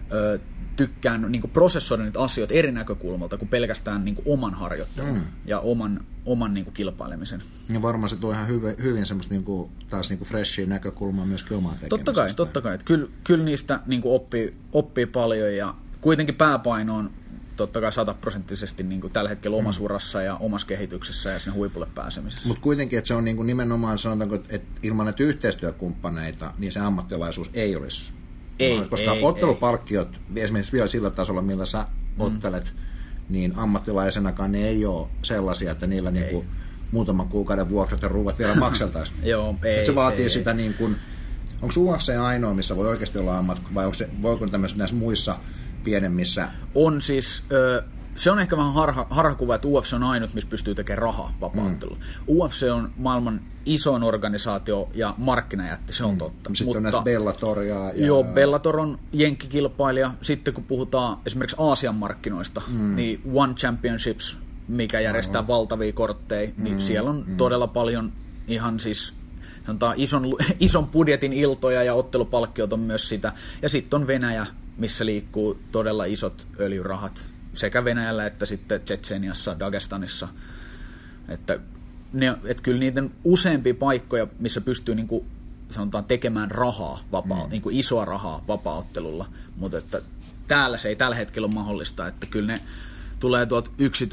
tykkään niin kuin prosessoida niitä asioita eri näkökulmalta kuin pelkästään niin kuin oman harjoittelun ja oman niin kuin kilpailemisen. Ja varmaan se tuo ihan hyvin semmoista niin kuin, taas niin kuin freshia näkökulmaa myöskin omaan tekemisestä. Totta kai. Kyllä niistä niin kuin oppii paljon ja kuitenkin pääpaino on totta kai 100% niin kuin tällä hetkellä omassa urassa ja omassa kehityksessä ja sinne huipulle pääsemisessä. Mutta kuitenkin, että se on niin kuin nimenomaan, sanotaanko, että ilman näitä yhteistyökumppaneita, niin se ammattilaisuus ei olisi. Koska ottelupalkkiot, esimerkiksi vielä sillä tasolla, millä sä ottelet, niin ammattilaisenakaan ne ei ole sellaisia, että niillä niin kuin muutaman kuukauden vuokrat ja ruuat vielä makseltaisiin. Joo, se vaatii sitä niin kuin, onko UFC ainoa, missä voi oikeasti olla vai voiko tämmöisissä näissä muissa pienemmissä? On siis, se on ehkä vähän harhakuva, että UFC on ainut, missä pystyy tekemään rahaa vapaa-ottelulla. UFC on maailman isoin organisaatio ja markkinajätti, se on totta. Sitten on näitä Bellatoria. Joo, Bellator on jenkkikilpailija. Sitten kun puhutaan esimerkiksi Aasian markkinoista, niin One Championships, mikä järjestää valtavia kortteja, niin siellä on todella paljon ihan siis sanotaan ison budjetin iltoja ja ottelupalkkiot on myös sitä. Ja sitten on Venäjä, missä liikkuu todella isot öljyrahat sekä Venäjällä että sitten Tšetšeniassa, Dagestanissa. Että kyllä niiden useampia paikkoja, missä pystyy niin kuin, sanotaan, tekemään rahaa niin kuin isoa rahaa vapaa-ottelulla, mutta että täällä se ei tällä hetkellä ole mahdollista, että kyllä ne tulee tuolta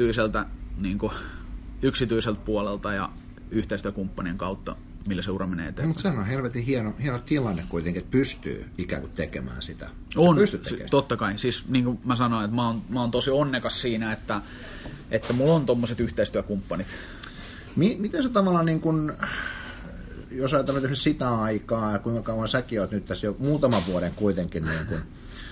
yksityiseltä puolelta ja yhteistyökumppanien kautta, millä se ura menee eteenpäin. Mutta sehän on helvetin hieno tilanne kuitenkin, että pystyy ikään kuin tekemään sitä. On, totta kai. Siis niin kuin mä sanoin, että mä oon tosi onnekas siinä, että mulla on tommoset yhteistyökumppanit. Miten se tavallaan, niin kun, jos ajatellaan esimerkiksi sitä aikaa, kuinka kauan säkin olet nyt tässä jo muutaman vuoden kuitenkin niin kun,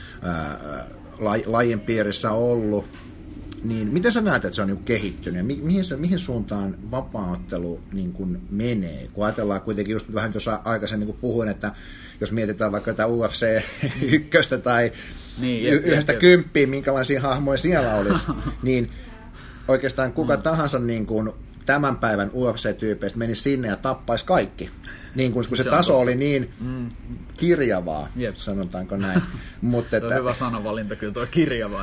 lajin piirissä ollut, niin miten sä näet, että se on niin kehittynyt? Mihin suuntaan vapaa-ottelu niin kun menee? Kun ajatellaan kuitenkin just vähän tuossa aikaisemmin niin puhuin, että jos mietitään vaikka tätä UFC 1 tai 1-10, minkälaisia hahmoja siellä olisi, niin oikeastaan kuka tahansa niin kun tämän päivän UFC-tyypeistä menisi sinne ja tappaisi kaikki. Niin kun se taso oli niin kirjavaa, sanotaanko näin. Se on hyvä sanavalinta kyllä tuo kirjavaa.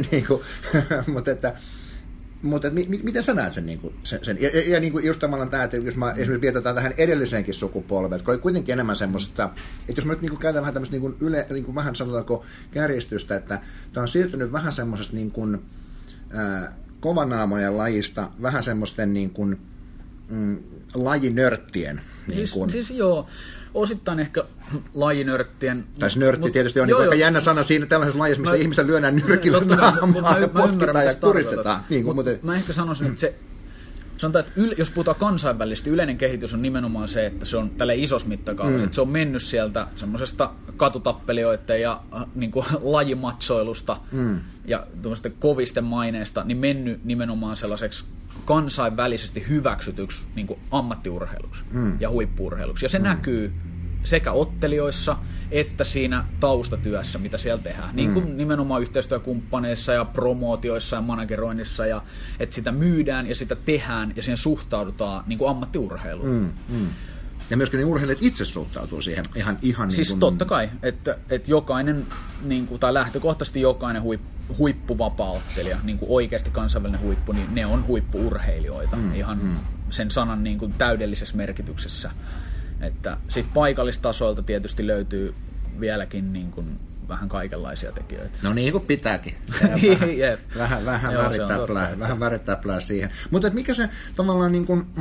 Mutta miten sä näet sen? Ja niin kuin just tavallaan tämä, että jos mä esimerkiksi vietetään tähän edelliseenkin sukupolveen, että oli kuitenkin enemmän semmoista, että jos mä nyt niin kuin käytän vähän tämmöistä niin kuin vähän sanotaanko kärjistystä, että tämä on siirtynyt vähän semmoisesta niin kuin, kovanaamojen lajista vähän semmoisten niin kuin, lajinörttien. Siis joo, osittain ehkä lajinörttien. Tai nörtti tietysti on niin aika jännä sana siinä tällaisessa lajissa, missä ihmistä lyödään nyrkillä naamaa ja potkitaan ja kuristetaan. Mä ehkä sanoisin, että se, sanotaan, että jos puhutaan kansainvälisesti, yleinen kehitys on nimenomaan se, että se on tälle isossa mittakaavassa, että se on mennyt sieltä semmoisesta katutappelijoiden ja niin kuin, lajimatsoilusta ja tuommoisten kovisten maineesta, niin mennyt nimenomaan sellaiseksi kansainvälisesti hyväksytyksi niin kuin ammattiurheiluksi ja huippu-urheiluksi. Ja se näkyy sekä ottelijoissa että siinä taustatyössä, mitä siellä tehdään. Niin kuin nimenomaan yhteistyökumppaneissa ja promootioissa ja manageroinnissa, ja että sitä myydään ja sitä tehdään ja siihen suhtaudutaan niin kuin ammattiurheiluun. Ja myöskin ne urheilijat itse suhtautuu siihen ihan siis niin kuin... totta kai, että jokainen, niin kuin, tai lähtökohtaisesti jokainen huippuvapaa-ottelija, niin kuin oikeasti kansainvälinen huippu, niin ne on huippu-urheilijoita ihan sen sanan niin kuin täydellisessä merkityksessä. Että sit paikallistasoilta tietysti löytyy vieläkin niin kuin vähän kaikenlaisia tekijöitä. No niin kuin pitääkin. Vähän värittää siihen. Mutta mikä se tavallaan niin kuin...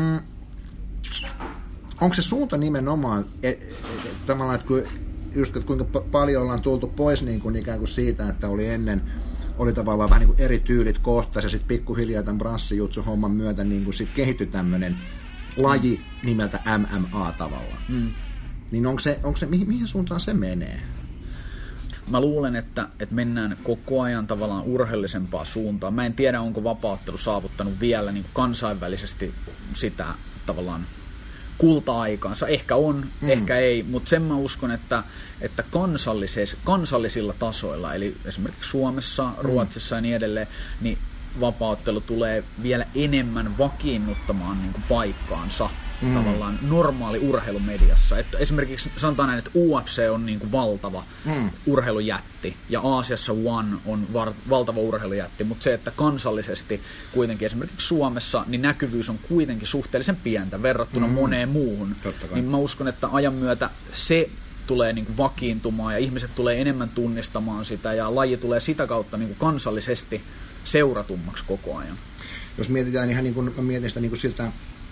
Onko se suunta nimenomaan, tavallaan, että kuinka paljon ollaan tultu pois niin kuin ikään kuin siitä, että oli tavallaan vähän niin kuin eri tyylit kohtaisi, ja sitten pikkuhiljaa tämän brassijutsu-homman myötä niin kuin sit kehittyi tämmöinen laji nimeltä MMA tavallaan. Niin onko se mihin suuntaan se menee? Mä luulen, että mennään koko ajan tavallaan urheillisempaa suuntaan. Mä en tiedä, onko vapaaottelu saavuttanut vielä niin kuin kansainvälisesti sitä tavallaan kulta-aikaansa. Ehkä on, ehkä ei, mutta sen mä uskon, että kansallisilla tasoilla, eli esimerkiksi Suomessa, Ruotsissa ja niin edelleen, niin vapaaottelu tulee vielä enemmän vakiinnuttamaan niin kuin paikkaansa tavallaan normaali urheilumediassa. Että esimerkiksi sanotaan näin, että UFC on niin kuin valtava urheilujätti ja Aasiassa One on valtava urheilujätti, mutta se, että kansallisesti kuitenkin esimerkiksi Suomessa niin näkyvyys on kuitenkin suhteellisen pientä verrattuna moneen muuhun, niin mä uskon, että ajan myötä se tulee niin kuin vakiintumaan ja ihmiset tulee enemmän tunnistamaan sitä ja laji tulee sitä kautta niin kuin kansallisesti seuratummaksi koko ajan. Jos mietitään ihan niin kuin, mä mietin sitä niin kuin siltä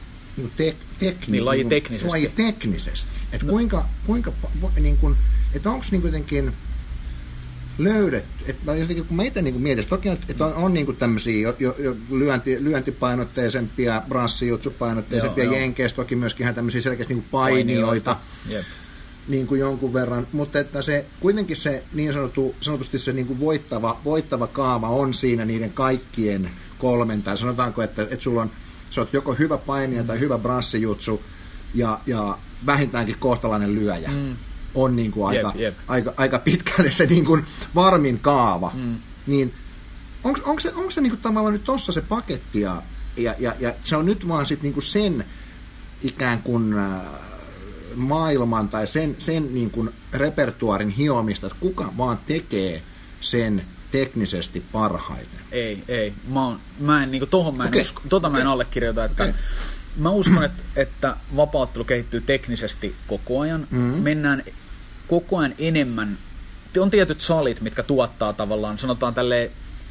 niin lajiteknisesti. Että kuinka niin kuin, että onko niin jotenkin löydetty, että jotenkin, kun mä itse niin mietin, toki että on niin kuin tämmöisiä jo lyöntipainotteisempia, brassijutsupainotteisempia, jenkeissä toki myöskin ihan tämmöisiä selkeästi niin kuin painijoita. Niin kuin jonkun verran, mutta että se kuitenkin se niin sanotusti se niin kuin voittava kaava on siinä niiden kaikkien kolmen, tai sanotaanko, että sulla on, sä oot joko hyvä painija tai hyvä brassijutsu ja vähintäänkin kohtalainen lyöjä. On niin kuin aika pitkälle se niin kuin varmin kaava. Niin onko se niin kuin tavallaan nyt tossa se paketti ja se on nyt vaan sit niin kuin sen ikään kuin maailman tai sen niin kuin repertuaarin hiomista, että kuka vaan tekee sen teknisesti parhaiten. Ei. Mä en niinku tohon mä en allekirjoita, että mä uskon, että vapaaottelu kehittyy teknisesti koko ajan. Mennään koko ajan enemmän. On tietyt salit, mitkä tuottaa tavallaan, sanotaan tälleen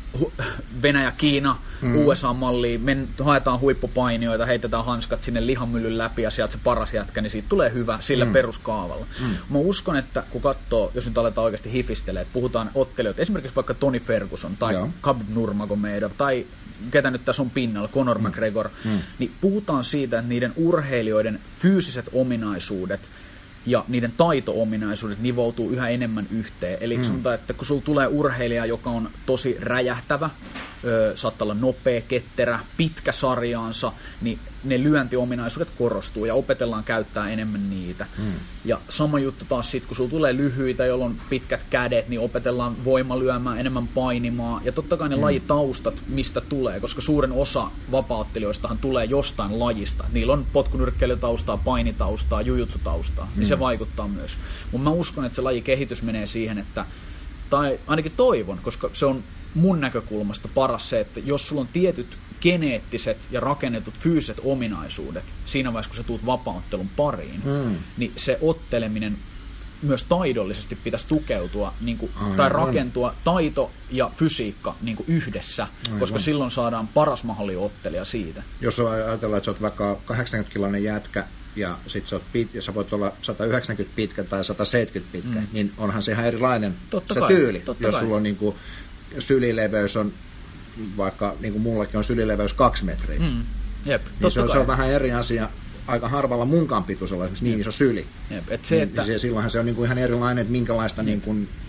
Venäjä, Kiina, USA-malliin, haetaan huippupainioita, heitetään hanskat sinne lihamyllyn läpi ja sieltä se paras jätkä, niin siitä tulee hyvä sillä peruskaavalla. Mä uskon, että kun katsoo, jos nyt aletaan oikeasti hifistelee, että puhutaan ottelijoita, esimerkiksi vaikka Tony Ferguson tai Khabib Nurmagomedov tai ketä nyt tässä on pinnalla, Conor McGregor, niin puhutaan siitä, että niiden urheilijoiden fyysiset ominaisuudet ja niiden taito-ominaisuudet nivoutuu yhä enemmän yhteen. Eli sanotaan, että kun sulla tulee urheilija, joka on tosi räjähtävä, saattaa olla nopea, ketterä, pitkä sarjaansa, niin ne lyöntiominaisuudet korostuu ja opetellaan käyttää enemmän niitä. Ja sama juttu taas sitten, kun sulla tulee lyhyitä, joilla on pitkät kädet, niin opetellaan voimalyömään, enemmän painimaan. Ja totta kai ne lajitaustat, mistä tulee, koska suurin osa vapaaottelijoistahan tulee jostain lajista. Niillä on potkunyrkkeilytaustaa, painitaustaa, jujutsutaustaa, niin se vaikuttaa myös. Mutta mä uskon, että se lajikehitys menee siihen, että, tai ainakin toivon, koska se on mun näkökulmasta paras se, että jos sulla on tietyt geneettiset ja rakennetut fyysiset ominaisuudet siinä vaiheessa, kun sä tuut vapaaottelun pariin, niin se otteleminen myös taidollisesti pitäisi tukeutua niin kuin, tai rakentua taito ja fysiikka niin kuin yhdessä, koska silloin saadaan paras mahdollinen ottelija siitä. Jos ajatellaan, että sä oot vaikka 80-kiloinen jätkä ja sit sä voit olla 190 pitkä tai 170 pitkä, niin onhan se ihan erilainen tyyli. Jos sulla on niin kuin sylileveys on, vaikka niin kuin mullakin on sylileveys 2 metriä, niin se on vähän eri asia. Aika harvalla munkaan pituisella esimerkiksi niin iso syli. Silloinhan se on niin kuin ihan erilainen, että minkälaista niin kuin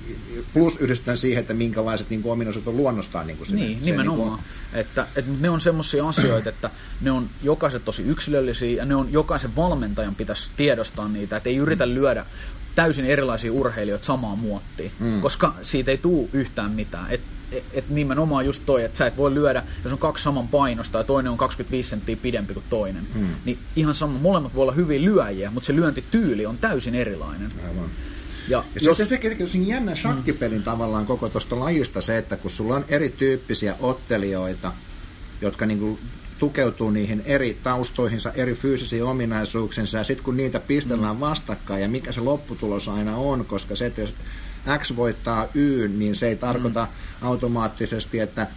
plus yhdistetään siihen, että minkälaiset niin kuin ominaisuudet on luonnostaan. Niin, niin nimenomaan. Niin kuin... että ne on semmoisia asioita, että ne on jokaiset tosi yksilöllisiä ja ne on jokaisen valmentajan pitäisi tiedostaa niitä, että ei yritä lyödä täysin erilaisia urheilijoita samaan muottiin, koska siitä ei tule yhtään mitään. Et nimenomaan just toi, että sä et voi lyödä, jos on 2 saman painosta ja toinen on 25 senttiä pidempi kuin toinen, niin ihan sama, molemmat voi olla hyviä lyöjiä, mutta se lyöntityyli on täysin erilainen. Aivan. Ja se on jännä shakkipelin tavallaan koko tuosta lajista se, että kun sulla on erityyppisiä ottelijoita, jotka niinku tukeutuu niihin eri taustoihinsa, eri fyysisiin ominaisuuksinsa, ja sitten kun niitä pistellään vastakkain, ja mikä se lopputulos aina on, koska se, että jos X voittaa Y, niin se ei tarkoita automaattisesti, että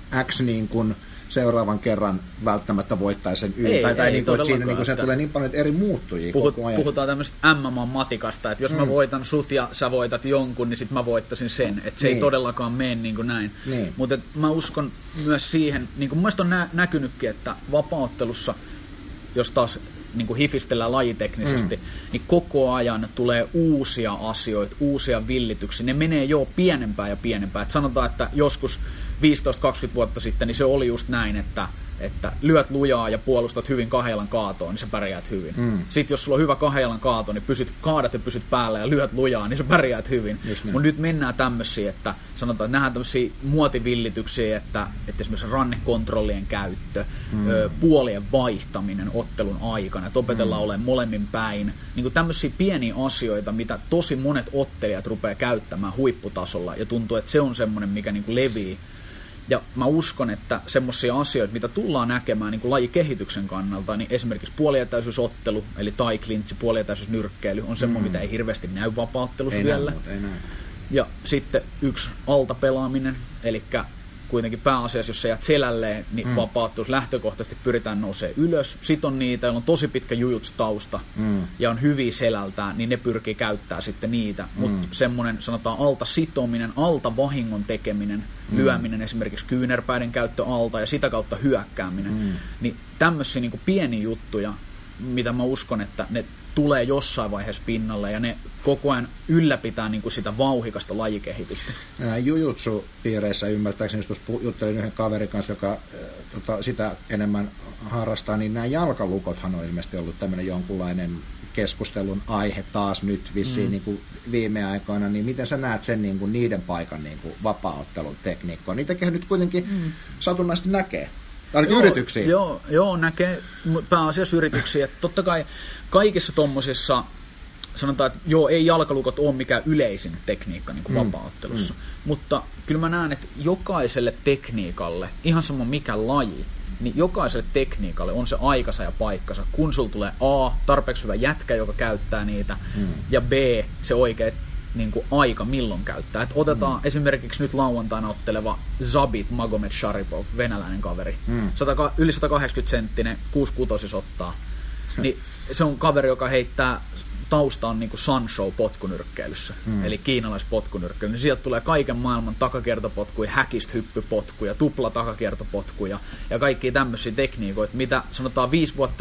X niin kuin seuraavan kerran välttämättä voittaisi sen Y. Tai niin kuin, että siinä niin tulee niin paljon eri muuttujia koko ajan. Puhutaan tämmöisestä MMA-matikasta, että jos mä voitan sut ja sä voitat jonkun, niin sit mä voittaisin sen. Että se ei todellakaan mene niin kuin näin. Niin. Mutta mä uskon myös siihen, niin kuin mun mielestä on näkynytkin, että vapaaottelussa, jos taas niin kuin hifistellään lajiteknisesti, niin koko ajan tulee uusia asioita, uusia villityksiä. Ne menee jo pienempään ja pienempään. Et sanotaan, että joskus 15-20 vuotta sitten niin se oli just näin, että lyöt lujaa ja puolustat hyvin kahjalan kaatoon, niin sä pärjäät hyvin. Sitten jos sulla on hyvä kahjalan kaato, niin kaadat ja pysyt päällä ja lyöt lujaa, niin sä pärjäät hyvin. Mutta nyt mennään tämmöisiä, että sanotaan, että nähdään tämmöisiä muotivillityksiä, että esimerkiksi rannekontrollien käyttö, puolien vaihtaminen ottelun aikana, että opetellaan olemaan molemmin päin. Niin kuin tämmöisiä pieniä asioita, mitä tosi monet ottelijat rupeaa käyttämään huipputasolla, ja tuntuu, että se on semmoinen, mikä niin kuin levii. Ja mä uskon, että semmoisia asioita, mitä tullaan näkemään niin kuin lajikehityksen kannalta, niin esimerkiksi puolietäisyysottelu, eli tai-klintsi, puolietäisyysnyrkkeily, on semmoinen, mitä ei hirveästi näy vapaattelussa vielä. Ja sitten yksi altapelaaminen, eli kuitenkin pääasiassa, jos sä jäät selälleen, niin vapaatteluus lähtökohtaisesti pyritään nousemaan ylös. Sitten on niitä, joilla on tosi pitkä jujutsu-tausta ja on hyviä selältään, niin ne pyrkii käyttämään sitten niitä. Mutta semmoinen, sanotaan, alta sitominen, alta vahingon tekeminen, lyöminen, esimerkiksi kyynärpäiden käyttö alta ja sitä kautta hyökkääminen, niin tämmöisiä niin kuin pieniä juttuja, mitä mä uskon, että ne tulee jossain vaiheessa pinnalle ja ne koko ajan ylläpitää niin kuin sitä vauhikasta lajikehitystä. Jujutsu-piireissä ymmärtääkseni, jos juttelin yhden kaverin kanssa, joka sitä enemmän harrastaa, niin nämä jalkalukothan on ilmeisesti ollut tämmöinen jonkunlainen keskustelun aihe taas nyt vissiin niin kuin viime aikoina, niin miten sä näet sen niin kuin niiden paikan niin kuin vapaa-ottelun tekniikkoon? Niitäkin nyt kuitenkin satunnaisesti näkee. Yrityksiä. Joo, näkee pääasiassa yrityksiä. Että totta kai kaikissa tommosissa, sanotaan, että ei jalkalukot ole mikään yleisin tekniikka niin kuin vapaa-ottelussa. Mutta kyllä mä näen, että jokaiselle tekniikalle, ihan sama mikä laji, niin jokaiselle tekniikalle on se aikansa ja paikkansa, kun sulla tulee A, tarpeeksi hyvä jätkä, joka käyttää niitä, ja B, se oikea niin kuin aika, milloin käyttää. Et otetaan esimerkiksi nyt lauantaina otteleva Zabit Magomedsharipov, venäläinen kaveri. Yli 180 senttinen, 6'6" ottaa. Niin se on kaveri, joka heittää taustaan niin kuin Sunshow potkunyrkkeilyssä, eli kiinalaispotkunyrkkeily. Niin sieltä tulee kaiken maailman takakiertopotkuja, häkistä hyppypotkuja, tupla takakiertopotkuja ja kaikkia tämmöisiä tekniikoita, mitä sanotaan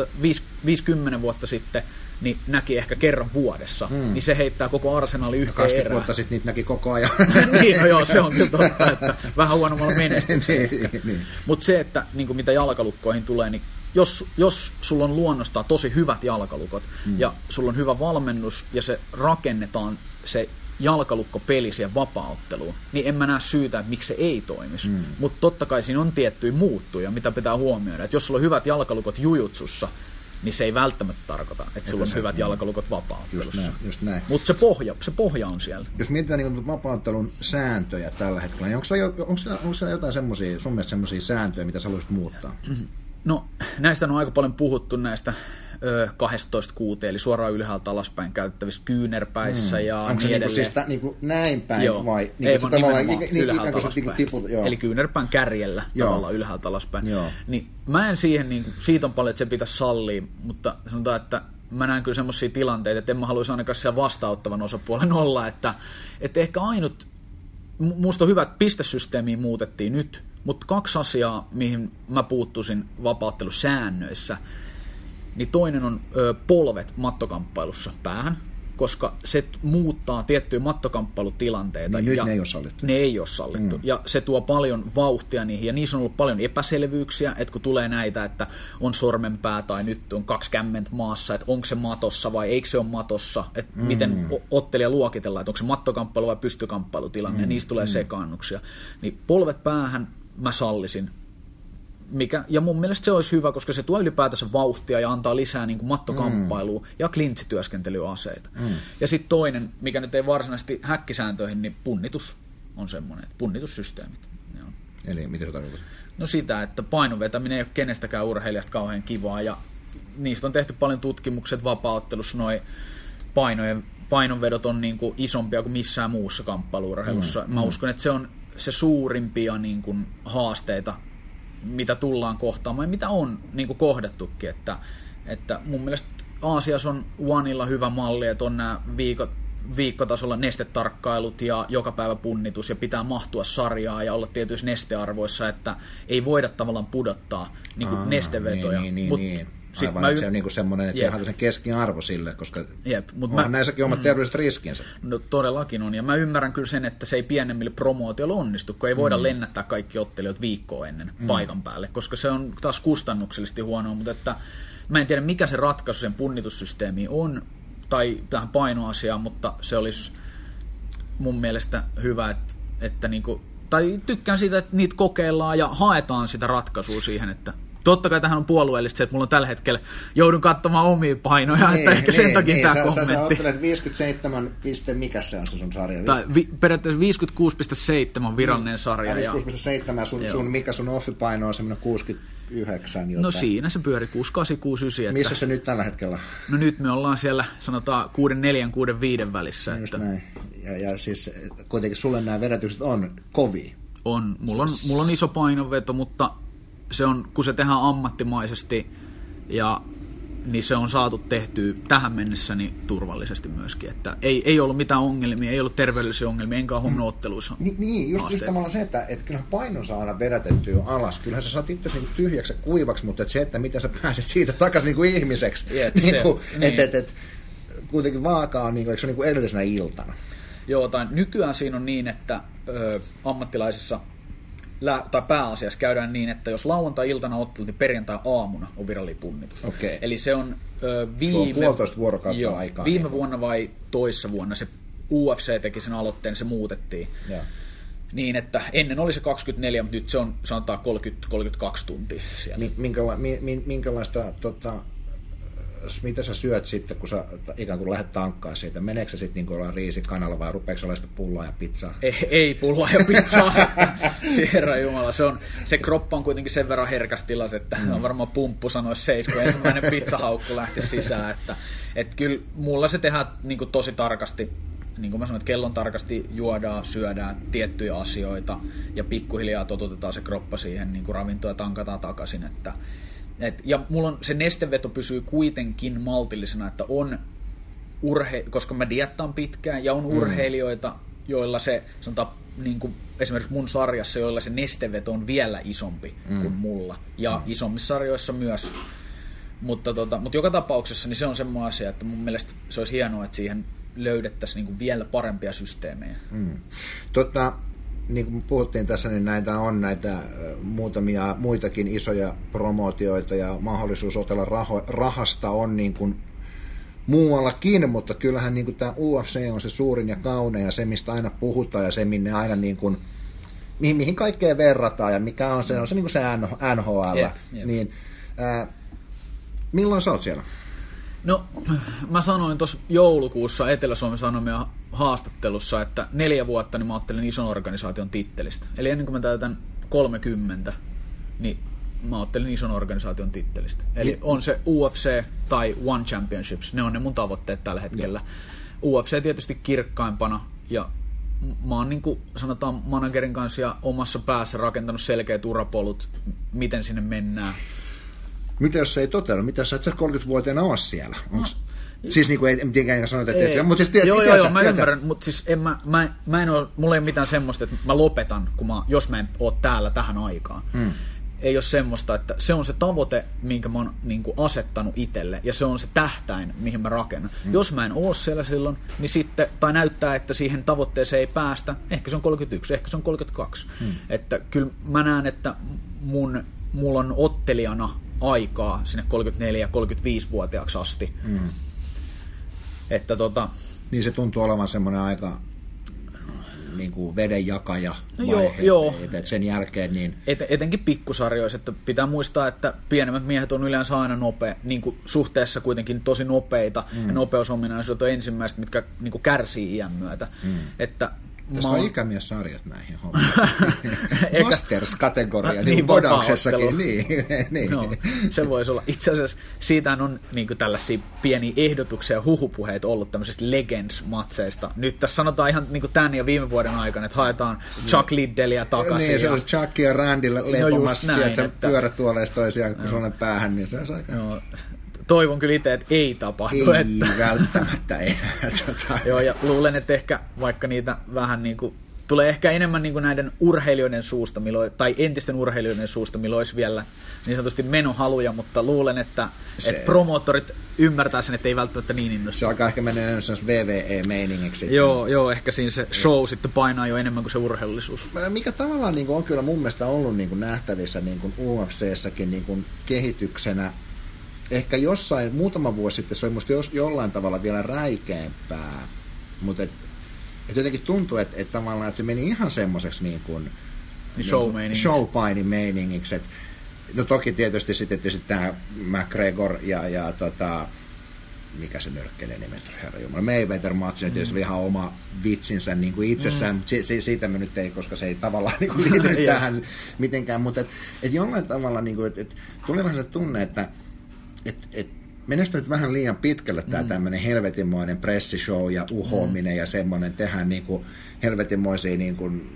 50 vuotta sitten niin näki ehkä kerran vuodessa, niin se heittää koko arsenaali yhteen 20 vuotta sitten niitä näki koko ajan. Niin, no joo, se on kyllä totta, että vähän huonommalla menestyksellä. niin. Mutta se, että niin mitä jalkalukkoihin tulee, niin jos sulla on luonnostaan tosi hyvät jalkalukot ja sulla on hyvä valmennus ja se rakennetaan se jalkalukkopeli siihen vapaa-otteluun, niin en mä näe syytä, että miksi se ei toimisi. Mutta totta kai siinä on tiettyjä muuttuja, mitä pitää huomioida. Että jos sulla on hyvät jalkalukot jujutsussa, niin se ei välttämättä tarkoita, että sulla on hyvät jalkalukot vapaa-ottelussa. Mutta se pohja on siellä. Jos mietitään niin vapaa-ottelun sääntöjä tällä hetkellä, niin onko siellä jotain sun mielestä semmoisia sääntöjä, mitä sä haluaisit muuttaa? No, näistä on aika paljon puhuttu näistä 12-6, eli suoraan ylhäältä alaspäin käyttävissä kyynärpäissä ja onko niin edelleen. Onko se siis näin päin? Joo. Vai? Ei, vaan nimenomaan ylhäältä alaspäin. Joo. Eli kyynärpään kärjellä tavallaan ylhäältä alaspäin. Niin, mä en siihen, niin, siitä on paljon, että se pitäisi sallia, mutta sanotaan, että mä näen kyllä semmoisia tilanteita, että en mä haluaisi ainakaan siellä vastaanottavan osapuolen olla, että ehkä ainut, musta on hyvä, että pistesysteemiä muutettiin nyt, mutta 2 asiaa, mihin mä puuttuisin vapauttelusäännöissä, niin toinen on polvet mattokamppailussa päähän. koska se muuttaa tiettyjä mattokamppailutilanteita. Niin nyt ne ei ole sallittu. Ne ei ole sallittu. Ja se tuo paljon vauhtia niihin, ja niissä on ollut paljon epäselvyyksiä, että kun tulee näitä, että on sormenpää tai nyt on 2 kämmentä maassa, että onko se matossa vai eikö se ole matossa, että miten ottelija luokitellaan, että onko se mattokamppailu vai pystykamppailutilanne, ja niistä tulee sekaannuksia. Niin polvet päähän mä sallisin. Ja mun mielestä se olisi hyvä, koska se tuo ylipäätänsä vauhtia ja antaa lisää niin kuin mattokamppailua ja klintsityöskentelyaseita. Ja sitten toinen, mikä nyt ei varsinaisesti häkkisääntöihin, niin punnitus on semmoinen, punnitussysteemit. Eli mitä se tarkoittaa? No sitä, että painon vetäminen ei ole kenestäkään urheilijasta kauhean kivaa, ja niistä on tehty paljon tutkimukset vapaaottelussa, noi painonvedot on niin kuin isompia kuin missään muussa kamppailuurheilussa. Mä uskon, että se on se suurimpia niin kuin haasteita, mitä tullaan kohtaamaan ja mitä on niin kuin kohdattukin, että mun mielestä Aasiassa on Oneilla hyvä malli, että on nämä viikkotasolla nestetarkkailut ja joka päivä punnitus ja pitää mahtua sarjaa ja olla tietyissä nestearvoissa, että ei voida tavallaan pudottaa niin kuin nestevetoja. Niin. Aivan, se on niinku semmoinen, että se on sen keskiarvo sille, koska onhan näissäkin omat terveydelliset riskinsä. No todellakin on, ja mä ymmärrän kyllä sen, että se ei pienemmille promootioilla onnistu, kun ei voida lennättää kaikki ottelijat viikkoa ennen paikan päälle, koska se on taas kustannuksellisesti huonoa, mutta että mä en tiedä mikä se ratkaisu sen punnitussysteemiin on, tai tähän painoasiaan, mutta se olisi mun mielestä hyvä, että niinku, tai tykkään siitä, että niitä kokeillaan ja haetaan sitä ratkaisua siihen, että totta kai tähän on puolueellista se, että mulla on tällä hetkellä, joudun katsomaan omia painoja, että ehkä sen takia tämä kommentti. Sä ottelet 57, mikä se on se sun sarja? Periaatteessa 56,7 virallinen sarja. 56,7 sun offipaino on semmoinen 69 jotain. No siinä se pyöri 68, 69. Missä se nyt tällä hetkellä? No nyt me ollaan siellä sanotaan 6,4 6,5 välissä. Just näin. Ja siis kuitenkin sulle nämä vedätykset on kovia. On. Mulla on iso painonveto, mutta se on, kun se tehdään ammattimaisesti, niin se on saatu tehtyä tähän mennessä niin turvallisesti myöskin. Että ei ollut mitään ongelmia, ei ollut terveydellisiä ongelmia, enkä huomannut otteluissa. Niin, just tavallaan se, että kyllähän painon saa aina vedätettyä alas. Kyllähän sä saat itse tyhjäksi kuivaksi, mutta se, että miten sä pääset siitä takaisin niin kuin ihmiseksi. Kuitenkin vaaka on, eikö se ole niin kuin edellisenä iltana? Joo, tai nykyään siinä on niin, että ammattilaisissa tai pääasiassa käydään niin, että jos lauantai-iltana ottelut, niin perjantai-aamuna on virallinen punnitus. Okay. Eli se on puolitoista vuorokautta aikaa. Viime vuonna vai toissa vuonna se UFC teki sen aloitteen, se muutettiin. Ja. Niin, että ennen oli se 24, mutta nyt se on sanotaan 30-32 tuntia siellä. Minkälaista mitä sä syöt sitten, kun sä ikään kuin lähdet tankkaa siitä? Meneekö sä sitten niin ollaan riisikanalla vai rupeeko sellaista pullaa ja pizzaa? Ei pullaa ja pizzaa. Herra Jumala, se kroppa on kuitenkin sen verran herkäs tilas, että on varmaan pumppu sanoisi 7, kun ensimmäinen pizzahaukku lähti sisään. Että kyllä mulla se tehdään niin kuin tosi tarkasti. Niin kuin mä sanoin, että kellon tarkasti juodaan, syödään tiettyjä asioita ja pikkuhiljaa totutetaan se kroppa siihen niin kuin ravintoa ja tankataan takaisin, ja mulla on se nesteveto pysyy kuitenkin maltillisena, että on koska mä diettaan pitkään ja on urheilijoita, joilla se sanotaan niin kuin esimerkiksi mun sarjassa, joilla se nesteveto on vielä isompi kuin mulla ja isommissa sarjoissa myös. Mutta joka tapauksessa niin se on semmoinen asia, että mun mielestä se olisi hienoa, että siihen löydettäisiin niin kuin vielä parempia systeemejä. Niin kuin puhuttiin tässä, niin näitä on muutamia muitakin isoja promootioita ja mahdollisuus otella rahasta on niin kuin muuallakin, mutta kyllähän niin kuin tämä UFC on se suurin ja kaunein ja se, mistä aina puhutaan ja se, minne aina niin kuin, mihin kaikkeen verrataan ja mikä on se niin kuin se NHL. Yep. Niin, milloin sä oot siellä? No, mä sanoin tuossa joulukuussa Etelä-Suomen Sanomia haastattelussa, että 4 vuotta niin mä ottelin ison organisaation tittelistä. Eli ennen kuin mä täytän 30, niin mä ottelin ison organisaation tittelistä. Eli on se UFC tai One Championships, ne on ne mun tavoitteet tällä hetkellä. UFC tietysti kirkkaimpana, ja mä oon niin kuin sanotaan managerin kanssa ja omassa päässä rakentanut selkeät urapolut, miten sinne mennään. Mitä jos se ei toteudu? Mitä jos sä et 30-vuotiaana ole siellä? Siis niin kuin ei mitenkään sanoa, että ei. Mutta siis joo, mä ymmärrän, mutta siis mä en ole, mulla ei ole mitään semmoista, että mä lopetan, jos mä en ole täällä tähän aikaan. ei ole semmoista, että se on se tavoite, minkä mä oon niin kuin asettanut itselle, ja se on se tähtäin, mihin mä rakennan. Jos mä en oo siellä silloin, niin sitten, tai näyttää, että siihen tavoitteeseen ei päästä, ehkä se on 31, ehkä se on 32. Että kyllä mä näen, että mulla on ottelijana aikaa sinne 34-35-vuotiaaksi asti. Että Niin se tuntuu olevan semmoinen aika niin kuin vedenjakaja vaihe, että sen jälkeen niin... Etenkin pikkusarjoissa, että pitää muistaa, että pienemmät miehet on yleensä aina niin kuin suhteessa kuitenkin tosi nopeita, ja nopeusominaisuudet on ensimmäiset, mitkä niin kuin kärsii iän myötä. Että tässä on ikämies-sarjat näihin hommiin. Masters-kategoria, niin bodauksessakin. Niin. No, se voisi olla. Itse asiassa siitä on niin kuin tällaisia pieniä ehdotuksia ja huhupuheita ollut tämmöisistä Legends-matseista. Nyt tässä sanotaan ihan niin kuin tämän ja viime vuoden aikana, että haetaan Chuck Liddellea takaisin. Niin, se olisi Chuck ja Randy lepomassa, että pyörätuoleista toisiaan, kun sulle päähän, niin se olisi aika... No. Toivon kyllä itse, että ei tapahdu. Ei välttämättä enää. Joo, ja luulen, että ehkä vaikka niitä vähän niin kuin, tulee ehkä enemmän niin kuin näiden urheilijoiden suusta, tai entisten urheilijoiden suusta, milloin olisi vielä niin sanotusti menohaluja, mutta luulen, että promoottorit ymmärtää sen, että ei välttämättä niin innosta. Se alkaa ehkä mennä VVE-meiningiksi. Joo, ehkä siinä se show sitten painaa jo enemmän kuin se urheilullisuus. Mikä tavallaan niin kuin on kyllä mun mielestä ollut niin kuin nähtävissä niin kuin UFC:ssäkin niin kuin kehityksenä. Ehkä jossain, muutama vuosi sitten se oli musta jollain tavalla vielä räikeämpää, mutta et jotenkin tuntuu, että tavallaan että se meni ihan semmoiseksi niin kuin show-paini-meiningiksi. No toki tietysti sitten tämä McGregor ja mikä se nyrkkeinen nimetty, herra jumala, Mayweather-matsi on tietysti ihan oma vitsinsä niin kuin itsessään, siitä me nyt ei, koska se ei tavallaan niin kuin liity tähän mitenkään, mutta et jollain tavalla niin kuin, et tuli vähän se tunne, että meneekö nyt vähän liian pitkälle tämä tämmöinen helvetinmoinen pressishow ja uhoaminen ja semmoinen, tehdään niin kuin helvetinmoisia niin kuin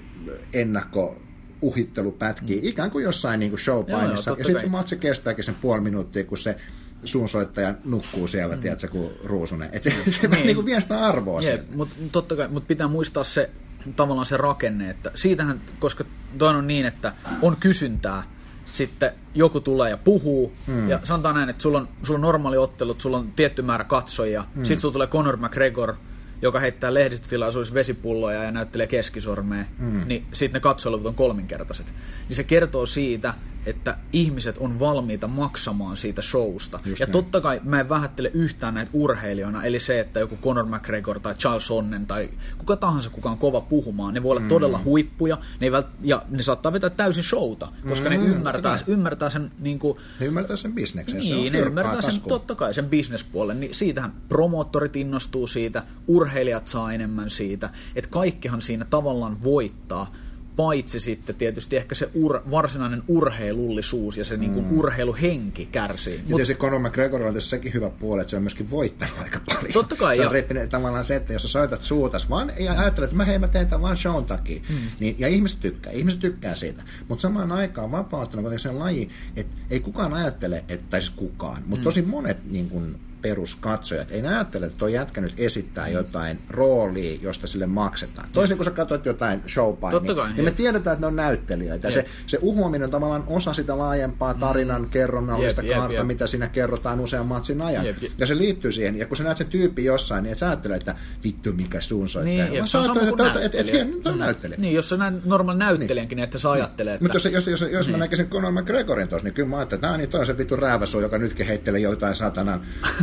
ennakko-uhittelupätkiä, ikään kuin jossain niin kuin showpainissa. Ja sitten se matsi kestääkin sen puoli minuuttia, kun se suunsoittaja nukkuu siellä, tiedätkö, kuin ruusunen. Että se niin kuin vie sitä arvoa sieltä. Mutta totta kai, mutta pitää muistaa se tavallaan se rakenne, että siitähän, koska toinen on niin, että on kysyntää, sitten joku tulee ja puhuu, ja sanotaan näin, että sulla on normaali ottelut, sulla on tietty määrä katsojia, sitten sulla tulee Conor McGregor, joka heittää lehdistötilaisuudessa vesipulloja ja näyttelee keskisormea, niin sitten ne katsojaluvut on kolminkertaiset. Niin se kertoo siitä, että ihmiset on valmiita maksamaan siitä showsta. Just ja totta kai mä en vähättele yhtään näitä urheilijoina, eli se, että joku Conor McGregor tai Charles Sonnen tai kuka tahansa, kuka on kova puhumaan, ne voi olla todella huippuja, ja ne saattaa vetää täysin showta, koska ne ymmärtää sen niin kuin, ne ymmärtää sen bisneksen. Niin, ne ymmärtää sen, totta kai sen bisnespuolen, niin siitähän promoottorit innostuu siitä, urheilijat saa enemmän siitä, että kaikkihan siinä tavallaan voittaa, paitsi sitten tietysti ehkä se varsinainen urheilullisuus ja se niin kuin urheiluhenki kärsii. Ja tietysti Conor McGregor on tässä sekin hyvä puoli, että se on myöskin voittanut aika paljon. Totta kai. Se on riippinen tavallaan se, että jos sä soitat suutas, vaan ja ajattelet, että mä teen tämän vaan shown takia. Niin, ja ihmiset tykkää siitä. Mutta samaan aikaan vapauttuna on sen laji, että ei kukaan ajattele, että siis kukaan, mutta tosi monet niin kuin peruskatsojat ei ajattele, että tuo jätkä nyt esittää jotain roolia, josta sille maksetaan. Toisin kun sä katsoit jotain showpainia, niin me tiedetään, että ne on näyttelijöitä. Se uhuaminen on tavallaan osa sitä laajempaa tarinan kerronnallista kaarta, mitä siinä kerrotaan usean matsin ajan. Ja se liittyy siihen. Ja kun sä näet sen tyyppi jossain, niin et sä ajattele, että vittu mikä suunsoittaja. Niin, se on sama kuin näyttelijä. Niin, jos sä näet normaali näyttelijänkin, niin että sä ajattelee, että... Mutta jos mä näkisin Conor McGregorin tuossa, niin kyllä mä ajattelin, että toi on se vittu rääväsuu, joka nytkin heittelee jotain satanan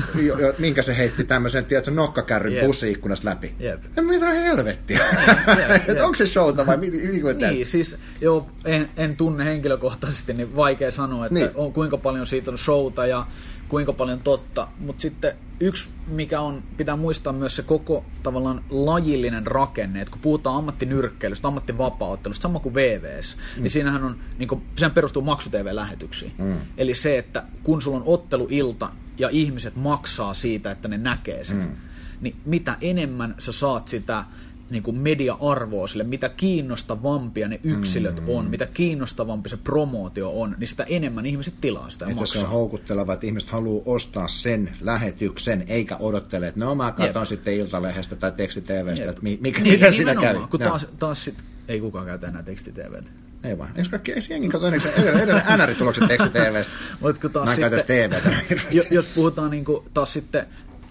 minkä se heitti tämmöisen, tiedätkö, nokkakärryn bussiikkunasta läpi. Mitä helvettiä? Onko se showta vai niin, siis en tunne henkilökohtaisesti, niin vaikea sanoa, että kuinka paljon siitä on showta ja kuinka paljon totta. Mutta sitten yksi, mikä on, pitää muistaa myös se koko tavallaan lajillinen rakenne, että kun puhutaan ammattinyrkkeilystä, ammattivapaa-ottelusta, sama kuin VVS, niin siinähän on, niin kuin, sehän perustuu maksu-TV-lähetyksiin. Eli se, että kun sulla on otteluilta ja ihmiset maksaa siitä, että ne näkee sen, niin mitä enemmän sä saat sitä niin kuin media-arvoa sille, mitä kiinnostavampia ne yksilöt on, mitä kiinnostavampi se promootio on, niin sitä enemmän ihmiset tilaa sitä ja maksaa. Se on houkutteleva, että ihmiset haluaa ostaa sen lähetyksen, eikä odottele, että no mä katson sitten Iltalehdestä tai teksti-TVstä, että mitä siinä kävi. Kun taas sit, ei kukaan käytä enää teksti-TVtä. Ei vaan. Eikö jengi katso edelleen NR-tulokset Exi TV:stä? Mä en käytä TV:tä. Jos puhutaan niinku taas sitten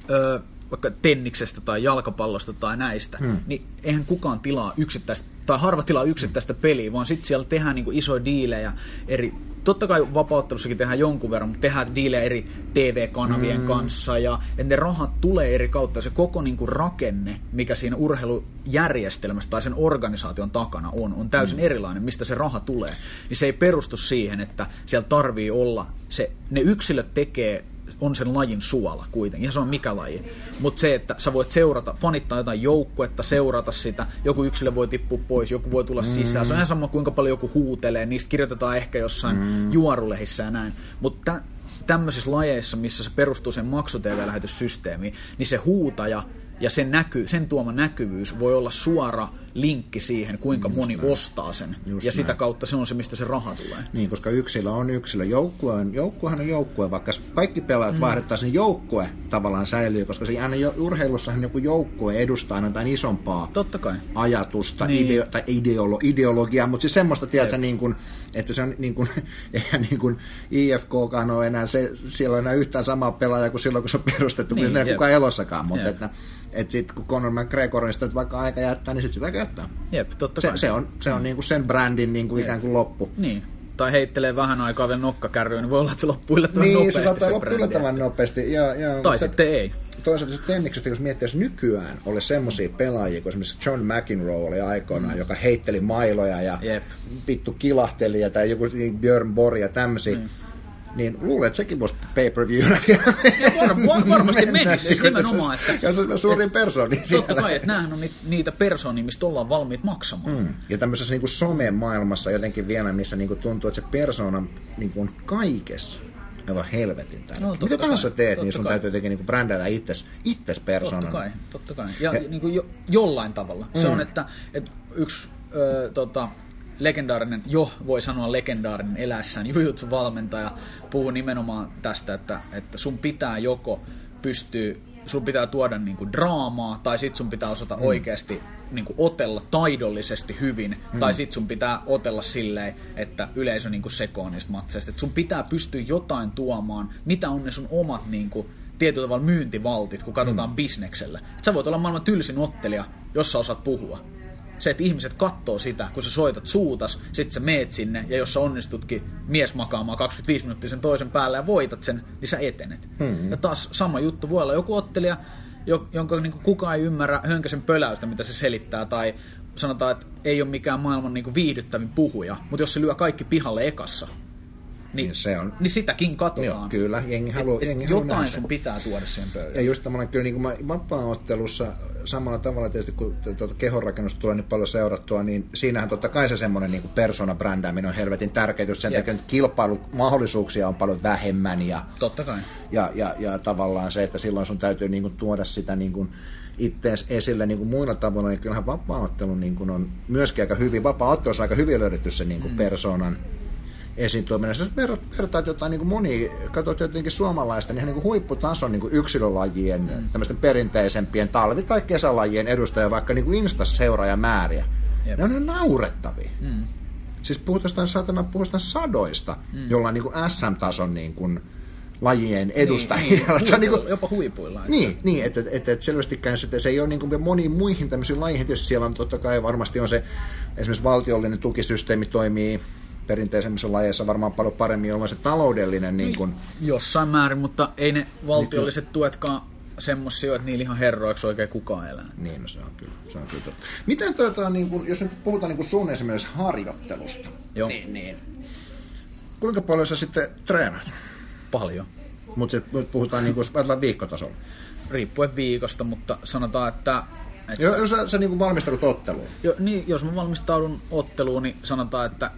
vaikka tenniksestä tai jalkapallosta tai näistä, niin eihän kukaan tilaa yksittäistä, tai harva tilaa yksittäistä peliä, vaan sitten siellä tehdään niinku isoja diilejä eri. Totta kai vapauttelussakin tehdään jonkun verran, mutta tehdään diilejä eri TV-kanavien kanssa, ja ne rahat tulee eri kautta. Se koko niinku rakenne, mikä siinä urheilujärjestelmässä tai sen organisaation takana on täysin erilainen, mistä se raha tulee. Niin se ei perustu siihen, että siellä tarvii olla, ne yksilöt on sen lajin suola kuitenkin, ihan sama mikä laji. Mutta se, että sä voit seurata, fanittaa jotain joukkuetta, seurata sitä, joku yksilö voi tippua pois, joku voi tulla sisään. Se on ihan sama, kuinka paljon joku huutelee, niistä kirjoitetaan ehkä jossain juorulehissä ja näin. Mutta tämmöisissä lajeissa, missä se perustuu sen maksu-TV-lähetyssysteemiin, niin se huutaja ja sen tuoma näkyvyys voi olla suora linkki siihen, kuinka moni ostaa sen. Ja sitä kautta se on se, mistä se raha tulee. Niin, koska yksilö on yksilö. Joukkuehan on joukkue, vaikka kaikki pelaajat vaihdettaisiin, joukkue tavallaan säilyy, koska se aina urheilussahan joku joukkue edustaa jotain isompaa ajatusta, niin. Tai ideologiaa, mutta siis semmoista, tiedätkö, niin kuin, että se on niin kuin, eihän niin kuin IFKkaan ole enää, siellä on enää yhtään samaa pelaajaa kuin silloin, kun se on perustettu, niin, ei kukaan elossakaan, mutta että sitten kun Conor McGregorin sitä vaikka aika jättää, niin sitten sitä aika jättää. Jep, totta kai. Se on niinku sen brändin niinku ikään kuin loppu. Niin. Tai heittelee vähän aikaa vielä nokkakärryyn, niin voi olla, että se loppuu yllättävän nopeasti. Niin, se saattaa loppua yllättävän nopeasti. Tai sitten ei. Toisaalta tenniksestä, jos miettii, jos nykyään oli semmoisia pelaajia, kuin esimerkiksi John McEnroe oli aikoinaan, joka heitteli mailoja ja vittu kilahteli, tai joku Björn Borg ja tämmöisiä, niin luulen, että sekin voisi pay-per-viewna vielä. Varmasti menisi, siis nimenomaan. Ja se on suurin persooni siellä. Totta kai, että näähän on niitä persoonia, mistä ollaan valmiit maksamaan. Ja tämmöisessä niin kuin some-maailmassa jotenkin vielä, missä niin kuin tuntuu, että se persoona niin kuin on kaikessa aivan helvetin tärkeä. Mitä tahansa teet, niin sun täytyy jotenkin niin brändätä itses persoonana. Totta kai. Ja niin kuin jollain tavalla. Se on, että yksi legendaarinen, voi sanoa legendaarinen eläessään jujutsu-valmentaja puhuu nimenomaan tästä, että sun pitää sun pitää tuoda niinku draamaa, tai sit sun pitää osata oikeasti niinku otella taidollisesti hyvin, tai sit sun pitää otella silleen, että yleisö niinku sekoo niistä matseista. Et sun pitää pystyä jotain tuomaan, mitä on ne sun omat niinku tietyllä tavalla myyntivaltit, kun katsotaan bisneksellä. Et sä voit olla maailman tylsin ottelija, jos sä osaat puhua. Se, että ihmiset katsoo sitä, kun sä soitat suutas, sit sä meet sinne, ja jos sä onnistutkin mies makaamaan 25 minuuttia sen toisen päälle ja voitat sen, niin sä etenet. Ja taas sama juttu, voi olla joku ottelija, jonka niin kukaan ei ymmärrä hönkäsen pöläystä, mitä se selittää, tai sanotaan, että ei ole mikään maailman niin viihdyttävin puhuja, mutta jos se lyö kaikki pihalle ekassa, niin sitäkin katsotaan. Joo, kyllä, jengi haluaa jotain sun pitää tuoda siihen pöydään. Ja just tämmöinen kyllä niin vapaa-ottelussa samalla tavalla tietysti, kun kehonrakennusta tulee niin paljon seurattua, niin siinähän totta kai se semmoinen niin persoona-brändääminen on helvetin tärkeää, just sen takia, että kilpailumahdollisuuksia on paljon vähemmän. Ja, totta kai. Ja tavallaan se, että silloin sun täytyy niin kuin tuoda sitä niin kuin ittees esille niin kuin muilla tavoilla, niin kyllähän vapaa-ottelu niin kuin on myöskin aika hyvin, vapaa-ottelussa aika hyvin löydetty se niin kuin persoonan esiintuominen. Jos vertaat jotain niin monia, katsot jotenkin suomalaista, niin ihan huipputason niin yksilölajien, tämmöisten perinteisempien talvi- tai kesälajien edustajia, vaikka niin Instassa seuraajamääriä. Ne on naurettavia. Siis puhutaan sadoista, jolla on niin SM-tason niin kuin lajien edustajia. Jopa huipuilla. Niin, että selvästikään se ei ole niin kuin moniin muihin tämmöisiin lajeihin. Tietysti siellä on totta kai varmasti on se, esimerkiksi valtiollinen tukisysteemi toimii perinteisemmissä lajeissa varmaan paljon paremmin, jolloin se taloudellinen niin kuin jossain määrin, mutta ei ne valtiolliset tuetkaan semmoisia, että niillä ihan herroiksi oikein kukaan elää. Niin, no se on kyllä totta. Miten niin kuin, jos nyt puhutaan niin kuin sun esimerkiksi harjoittelusta, niin kuinka paljon sä sitten treenaat? Paljon. Mutta puhutaan niin kuin, jos ajatellaan viikkotasolla. Riippuen viikosta, mutta sanotaan, että jos sä niin kuin valmistaudut otteluun? Niin, jos mä valmistaudun otteluun, niin sanotaan, että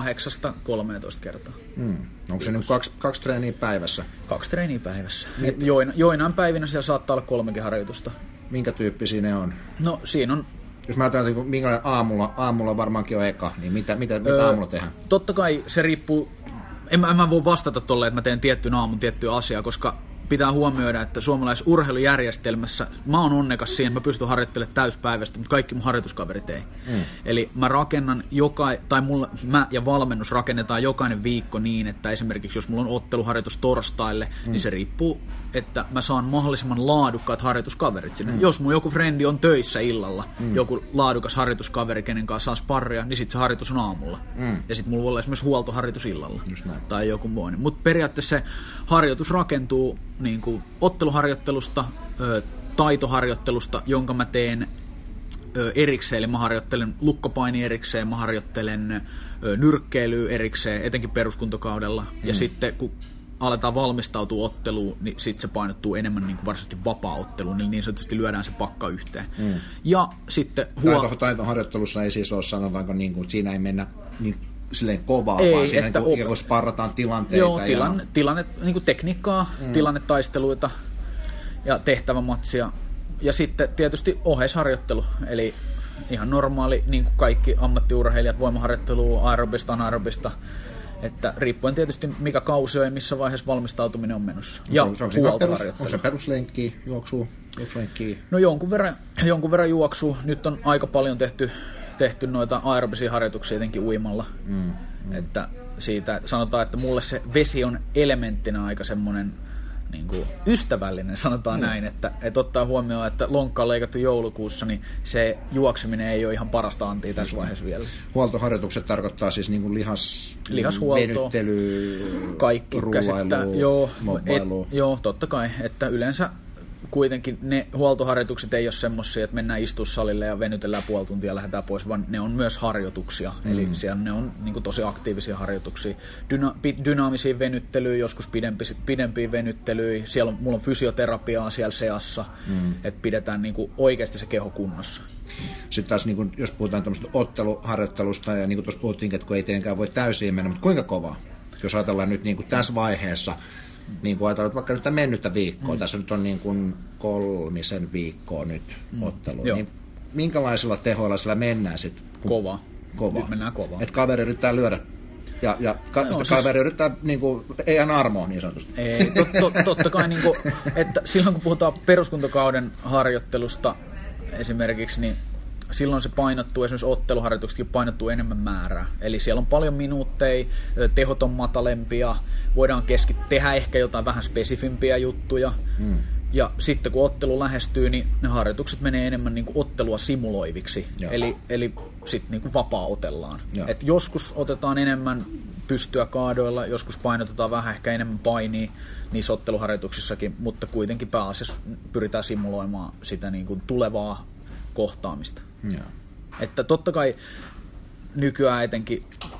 8-13 kertaa. Onko se nyt kaksi treeniä päivässä? 2 treeniä päivässä. Joinain päivinä siellä saattaa olla 3 harjoitusta. Minkä tyyppisiä ne on? No siinä on. Jos mä ajattelen, että minkälainen aamulla varmaankin on eka, niin mitä aamulla tehdään? Totta kai se riippuu. En mä voi vastata tolleen, että mä teen tiettyyn aamun tiettyä asiaa, koska pitää huomioida, että suomalaisurheilujärjestelmässä mä oon onnekas siihen, että mä pystyn harjoittelemaan täyspäivästä, mutta kaikki mun harjoituskaverit ei. Eli mä rakennan mä ja valmennus rakennetaan jokainen viikko niin, että esimerkiksi jos mulla on otteluharjoitus torstaille, niin se riippuu, että mä saan mahdollisimman laadukkaat harjoituskaverit sinne. Jos mun joku frendi on töissä illalla, joku laadukas harjoituskaveri, kenen kanssa saa sparria, niin sit se harjoitus on aamulla. Ja sit mulla voi olla esimerkiksi huoltoharjoitus illalla tai joku muu. Mutta periaatteessa se harjoitus rakentuu niin kuin otteluharjoittelusta, taitoharjoittelusta, jonka mä teen erikseen. Eli mä harjoittelen lukkopaini erikseen, mä harjoittelen nyrkkeilyä erikseen, etenkin peruskuntokaudella. Ja sitten kun aletaan valmistautua otteluun, niin sitten se painottuu enemmän niin kuin varsinaisesti vapaa-otteluun, eli niin sanotusti lyödään se pakka yhteen. Ja sitten taitoharjoittelussa ei siis ole, sanotaanko, niin kuin, siinä ei mennä niin silleen kovaa, ei, vaan siinä niin sparrataan tilanteita. Joo, tilanne niin kuin tekniikkaa, tilannetaisteluita ja tehtävämatsia. Ja sitten tietysti oheisharjoittelu, eli ihan normaali, niin kuin kaikki ammattiurheilijat, voimaharjoittelua, aerobista, anaerobista, että riippuen tietysti mikä kausi on ja missä vaiheessa valmistautuminen on menossa. Ja huoltoharjoittelu. Onko se peruslenkkiä, juoksulenkkiä? No jonkun verran juoksua. Nyt on aika paljon tehty noita aerobisia harjoituksia etenkin uimalla. Että siitä sanotaan, että mulle se vesi on elementtinä aika semmoinen niin kuin ystävällinen, sanotaan näin, että ottaa huomioon, että lonkka on leikattu joulukuussa, niin se juokseminen ei ole ihan parasta antia tässä vaiheessa vielä. Huoltoharjoitukset tarkoittaa siis niin kuin lihashuoltoa, venyttely, kaikki ruoailu, mobbailu. Joo, totta kai, että yleensä kuitenkin ne huoltoharjoitukset ei ole semmoisia, että mennään istussalille ja venytellään puoli tuntia ja lähdetään pois, vaan ne on myös harjoituksia. Eli siellä ne on niin kuin tosi aktiivisia harjoituksia. Dynaamisia venyttelyjä, joskus pidempiä venyttelyjä. Mulla on fysioterapiaa siellä seassa, että pidetään niin kuin oikeasti se keho kunnossa. Sitten taas, niin kuin, jos puhutaan tämmöistä otteluharjoittelusta, ja niin kuin tuossa puhuttiin, että kun ei tietenkään voi täysin mennä, mutta kuinka kovaa? Jos ajatellaan nyt niin kuin tässä vaiheessa, niin kuin ajatellaan vaikka nyt mennyttä viikkoa, tässä nyt on niin kuin 3 viikkoa nyt ottelu, niin minkälaisilla tehoilla sillä mennään sitten? Kova. Nyt mennään kovaa. Että kaveri yrittää lyödä ja kaveri yrittää, niin kuin, ei hän armoa niin sanotusti. Ei, totta kai, niin kuin, että silloin kun puhutaan peruskuntokauden harjoittelusta esimerkiksi, niin silloin se painottuu, esimerkiksi otteluharjoituksetkin painottuu enemmän määrää. Eli siellä on paljon minuutteja, tehot on matalempia, voidaan tehdä ehkä jotain vähän spesifimpiä juttuja. Ja sitten kun ottelu lähestyy, niin ne harjoitukset menee enemmän niin kuin ottelua simuloiviksi. Eli sitten niin kuin vapaa-otellaan. Et joskus otetaan enemmän pystyä kaadoilla, joskus painotetaan vähän ehkä enemmän painia niissä otteluharjoituksissakin, mutta kuitenkin pääasiassa pyritään simuloimaan sitä niin kuin tulevaa kohtaamista. Että totta kai nykyään etenkin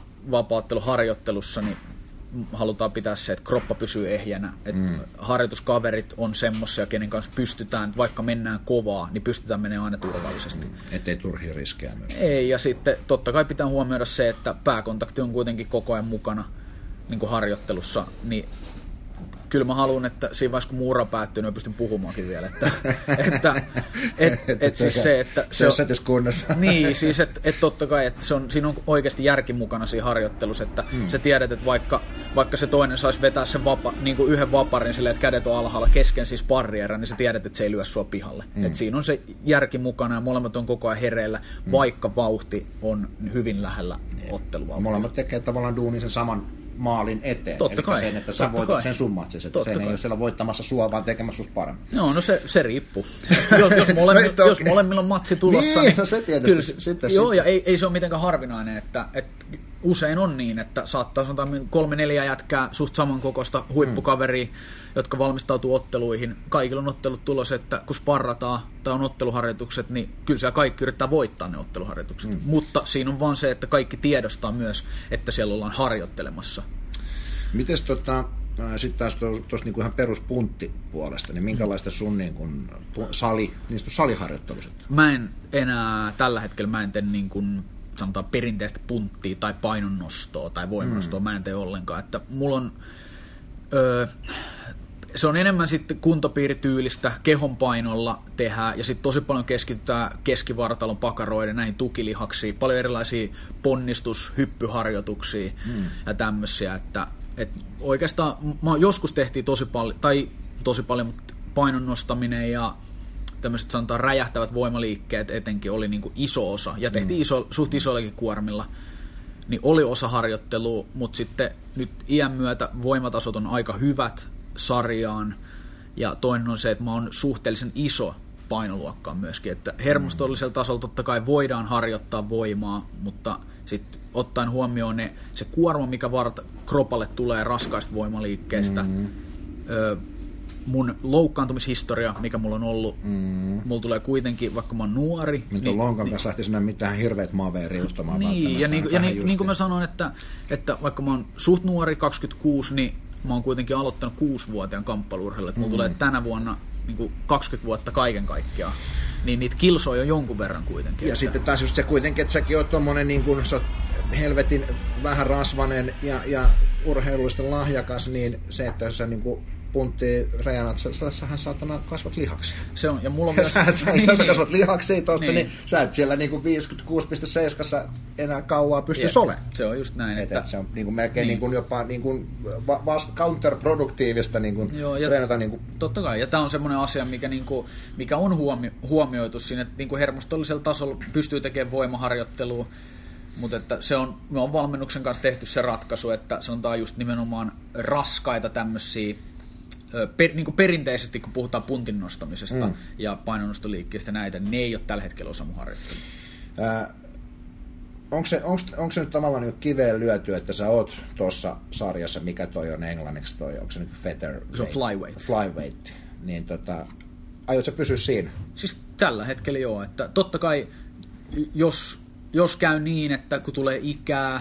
vapaa-otteluharjoittelussa niin halutaan pitää se, että kroppa pysyy ehjänä, että harjoituskaverit on semmoisia, kenen kanssa pystytään, vaikka mennään kovaa, niin pystytään menemään aina turvallisesti. Ettei turhia riskejä myös. Ei, ja sitten totta kai pitää huomioida se, että pääkontakti on kuitenkin koko ajan mukana niin kuin harjoittelussa, niin kyllä mä haluan, että siinä vaiheessa kun mun ura päättyy, niin mä pystyn puhumaankin vielä. Siis se, että se on kunnossa. Niin, siis että totta kai, että siinä on oikeasti järki mukana siinä harjoittelussa, että sä tiedät, että vaikka se toinen saisi vetää sen niin kuin yhden vaparin silleen, että kädet on alhaalla kesken siis parrierä, niin sä tiedät, että se ei lyö sua pihalle. Että siinä on se järki mukana ja molemmat on koko ajan hereillä, vaikka vauhti on hyvin lähellä ottelua. Molemmat tekee tavallaan duunin sen saman maalin eteen. Totta kai. Sen, että sä voitat sen summat, siis, että sen ei ole siellä voittamassa sua, vaan tekemässä susta paremmin. No se riippuu. jos molemmilla on matsi tulossa, niin no se tietysti. Kyllä, joo, ja ei se ole mitenkään harvinainen, että usein on niin, että saattaa sanotaan 3-4 jätkää suht samankokoista huippukaveria, jotka valmistautuu otteluihin. Kaikilla on ottelut tulossa, että kun sparrataan tai on otteluharjoitukset, niin kyllä siellä kaikki yrittää voittaa ne otteluharjoitukset. Mutta siinä on vaan se, että kaikki tiedostaa myös, että siellä ollaan harjoittelemassa. Mites sitten taas tuossa niinku ihan peruspunttipuolesta, niin minkälaista sun niinku saliharjoitteluset? Mä en enää, tällä hetkellä mä en tee niin kuin sanotaan perinteistä punttia tai painonnostoa tai voimanostoa, mä en tee ollenkaan. Että mulla on, se on enemmän sitten kuntopiirityylistä, kehon painolla tehdään ja sitten tosi paljon keskitytään keskivartalon pakaroiden näihin tukilihaksiin, paljon erilaisia ponnistus-hyppyharjoituksia ja tämmöisiä, että oikeastaan joskus tehtiin tosi paljon, tai tosi paljon, mutta painon nostaminen ja tämmöiset sanotaan räjähtävät voimaliikkeet etenkin oli niin kuin iso osa, ja tehtiin suht isoillakin kuormilla, niin oli osa harjoittelua, mutta sitten nyt iän myötä voimatasot on aika hyvät sarjaan, ja toinen on se, että mä oon suhteellisen iso painoluokkaan myöskin, että hermostollisella tasolla totta kai voidaan harjoittaa voimaa, mutta sitten ottaen huomioon se kuorma, mikä kropalle tulee raskaista voimaliikkeistä, mun loukkaantumishistoria, mikä mulla on ollut, mulla tulee kuitenkin, vaikka mä oon nuori. Nyt on lonkan kanssa lähti sinne mitään hirveät maaveen riuhtamaan. Niin, ja niin kuin mä sanoin, että vaikka mä oon suht nuori, 26, niin mä oon kuitenkin aloittanut 6-vuotiaan kamppailurheilun, että mulla tulee tänä vuonna niin kuin 20 vuotta kaiken kaikkiaan. Niin niitä kilsoja on jonkun verran kuitenkin. Ja sitten taas just se kuitenkin, että säkin oot tommonen niin kuin, sä oot helvetin vähän rasvanen ja urheilullisten lahjakas, niin se, että sä niin kuin punttia reenat, sähän saatana kasvat lihaksi. Se on, ja mulla on myös... Sä kasvat lihaksi tosta, niin sä et siellä niinku 56,7 enää kauaa pysty olemaan. Se on just näin. Että se on niinku melkein niinku jopa niinku counterproduktiivista niinku treenata niinku. Totta kai, ja tää on semmoinen asia, mikä on huomioitu siinä, että niinku hermostollisella tasolla pystyy tekemään voimaharjoittelua, mutta että me on valmennuksen kanssa tehty se ratkaisu, että sanotaan just nimenomaan raskaita tämmöisiä niin kuin perinteisesti, kun puhutaan puntin nostamisesta ja painonnostoliikkeestä näitä, niin ne ei ole tällä hetkellä osa mun harjoittelua. Onko se nyt tavallaan niin kiveen lyöty, että sä oot tuossa sarjassa, mikä toi on englanniksi toi, onko se nyt featherweight? Se on flyweight. Flyweight. Niin aiot sä pysyä siinä? Siis tällä hetkellä joo, että totta kai jos käy niin, että kun tulee ikää,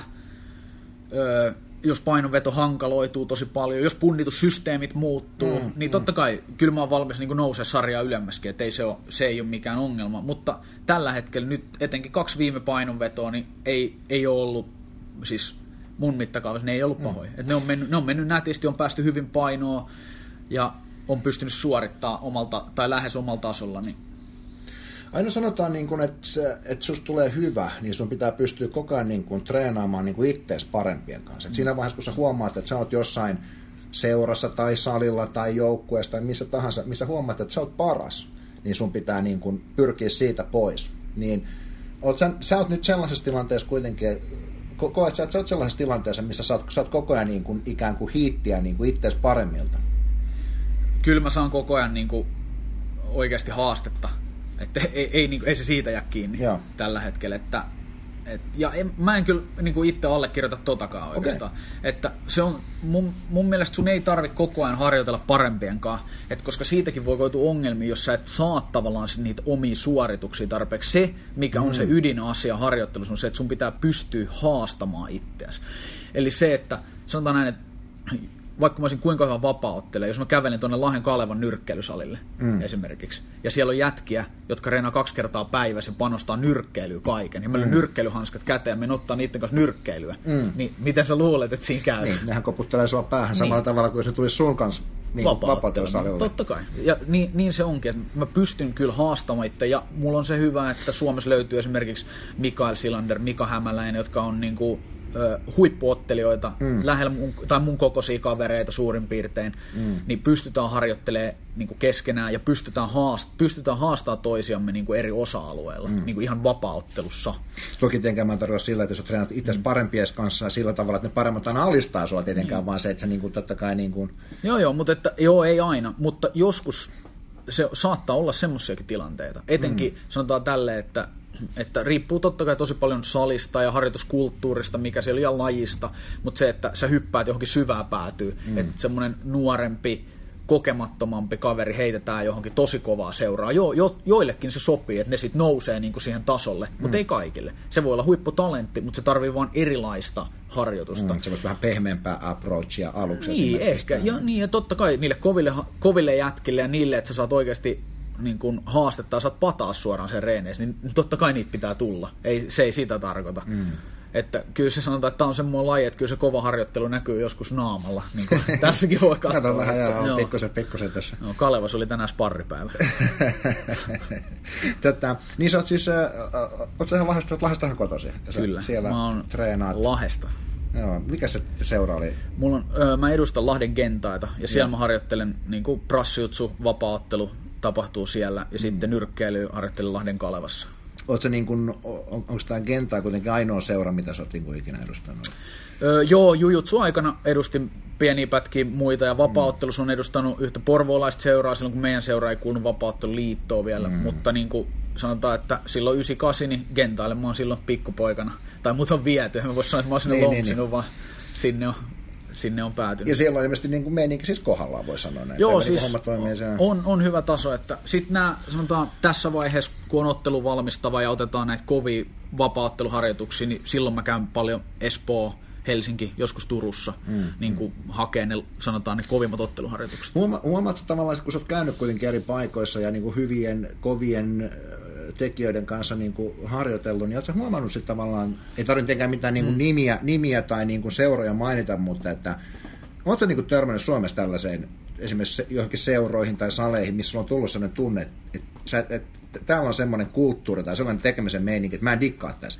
jos painonveto hankaloituu tosi paljon, jos punnitussysteemit muuttuu, niin totta kai kyllä mä oon valmis niin nousee sarjaa ylemmäskin, että se ei ole mikään ongelma, mutta tällä hetkellä nyt etenkin 2 viime painonvetoa, niin ei ole ollut, siis mun mittakaavassa ne ei ollut pahoja. Et ne on mennyt nätisti, on päästy hyvin painoon ja on pystynyt suorittamaan lähes omalla tasolla. Niin. Aina sanotaan, että susta tulee hyvä, niin sun pitää pystyä koko ajan treenaamaan ittees parempien kanssa. Et siinä vaiheessa, kun sä huomaat, että sä oot jossain seurassa tai salilla tai joukkueessa tai missä tahansa, missä huomaat, että sä oot paras, niin sun pitää pyrkiä siitä pois. Niin, sä oot nyt sellaisessa tilanteessa kuitenkin, koet sä, että sä oot sellaisessa tilanteessa, missä sä oot koko ajan ikään kuin hiittiä ittees paremmilta? Kyllä mä saan koko ajan oikeasti haastetta. Että ei se siitä jää kiinni tällä hetkellä. Mä en kyllä itse allekirjoita totakaan oikeastaan. Okay. Että se on, mun mielestä sun ei tarvitse koko ajan harjoitella parempienkaan, koska siitäkin voi koitua ongelmia, jos sä et saa tavallaan niitä omia suorituksia tarpeeksi. Se, mikä on se ydinasia harjoittelussa, on se, että sun pitää pystyä haastamaan itseäsi. Eli se, että sanotaan näin, että vaikka mä olisin kuinka hyvä vapaa-ottelija, jos mä kävelin tuonne Lahden Kalevan nyrkkeilysalille esimerkiksi, ja siellä on jätkiä, jotka reenaa 2 kertaa päivässä ja panostaa nyrkkeilyä kaiken, ja meillä on nyrkkeilyhanskat käteen, ja me ottaa niiden kanssa nyrkkeilyä, niin miten sä luulet, että siinä käy? Niin, nehän koputtelee sua päähän samalla tavalla kuin se tulisi sun kanssa vapaa-ottelusalille. Totta kai, ja niin se onkin, että mä pystyn kyllä haastamaan itse, ja mulla on se hyvä, että Suomessa löytyy esimerkiksi Mikael Silander, Mika Hämäläinen, jotka on huippuottelijoita, lähellä mun kokoisia kavereita suurin piirtein, niin pystytään harjoittelemaan keskenään ja pystytään haastamaan toisiamme eri osa-alueilla, ihan vapaa-ottelussa. Toki tietenkään mä tarkoitan sillä, että jos treenat itse parempien kanssa sillä tavalla, että ne paremmat aina alistaa sua tietenkään, vaan se, että sä totta kai Joo, mutta ei aina, mutta joskus se saattaa olla semmoisiakin tilanteita. Etenkin sanotaan tälleen, että riippuu totta kai tosi paljon salista ja harjoituskulttuurista, mikä siellä on, ja lajista, mutta se, että sä hyppäät johonkin syvään päätyy, että semmoinen nuorempi, kokemattomampi kaveri heitetään johonkin tosi kovaa seuraa. Joillekin se sopii, että ne sitten nousee siihen tasolle, mutta ei kaikille. Se voi olla huipputalentti, mutta se tarvii vaan erilaista harjoitusta. Se voisi vähän pehmeämpää approachia aluksi. Niin, ehkä. Ja totta kai niille koville jätkille ja niille, että sä saat oikeasti haastetta ja saat pataa suoraan sen reeneissä, niin totta kai niitä pitää tulla. Se ei sitä tarkoita. Että kyllä se sanotaan, että tämä on semmoinen laji, että kyllä se kova harjoittelu näkyy joskus naamalla. Niin tässäkin voi katsoa. Kato vähän, pikkusen tässä. No, Kalevassa oli tänään sparripäivä. Niin sä oot siis, oot sä ihan Lahdestahan kotoisin? Kyllä, siellä mä oon treenaat. Lahdesta. Joo. Mikä se seura oli? Mä edustan Lahden Gentaita ja siellä mä harjoittelen niin kuin prassijutsu, vapaaottelu tapahtuu siellä ja sitten nyrkkeily harjoittelen Lahden Kalevassa. Onko tämä Gentai kuitenkin ainoa seura, mitä sä oot niin ikinä edustanut? Joo, jujutsu aikana edustin pieniä pätkiä muita ja vapaaottelussa on edustanut yhtä porvoolaista seuraa silloin, kun meidän seura ei kuulunut vapaaotteluliittoon vielä, mutta niin kuin sanotaan, että silloin 98, niin Gentaille mä oon silloin pikkupoikana, tai mut on viety, en mä voi sanoa, että mä oon sinne lompsinut, vaan sinne on päätynyt. Ja siellä on ilmeisesti niin kuin meininki siis kohdallaan, voi sanoa näin. Joo, siis on hyvä taso, että sitten nämä, sanotaan tässä vaiheessa, kun on ottelu valmistava ja otetaan näitä kovia vapaaotteluharjoituksia, niin silloin mä käyn paljon Espoo, Helsinki, joskus Turussa, niin kuin hakee ne, sanotaan, ne kovimmat otteluharjoitukset. Huomaatko tavallaan, kun sä oot käynyt kuitenkin eri paikoissa ja niin kuin hyvien, kovien tekijöiden kanssa niin kuin harjoitellut, niin ootko sä huomannut sitten tavallaan, ei tarvitse tenkään mitään niin kuin nimiä tai niin kuin seuroja mainita, mutta että ootko sä niin kuin törmännyt Suomessa tällaiseen, esimerkiksi johonkin seuroihin tai saleihin, missä on tullut sellainen tunne, että täällä on semmoinen kulttuuri tai sellainen tekemisen meininki, että mä en dikkaa tästä.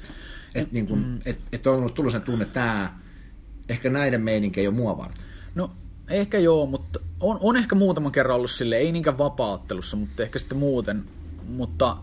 Että on tullut sen tunne, että ehkä näiden meininki ei ole mua varten. No ehkä joo, mutta on ehkä muutaman kerran ollut silleen, ei niinkään vapaaottelussa, mutta ehkä sitten muuten. Mutta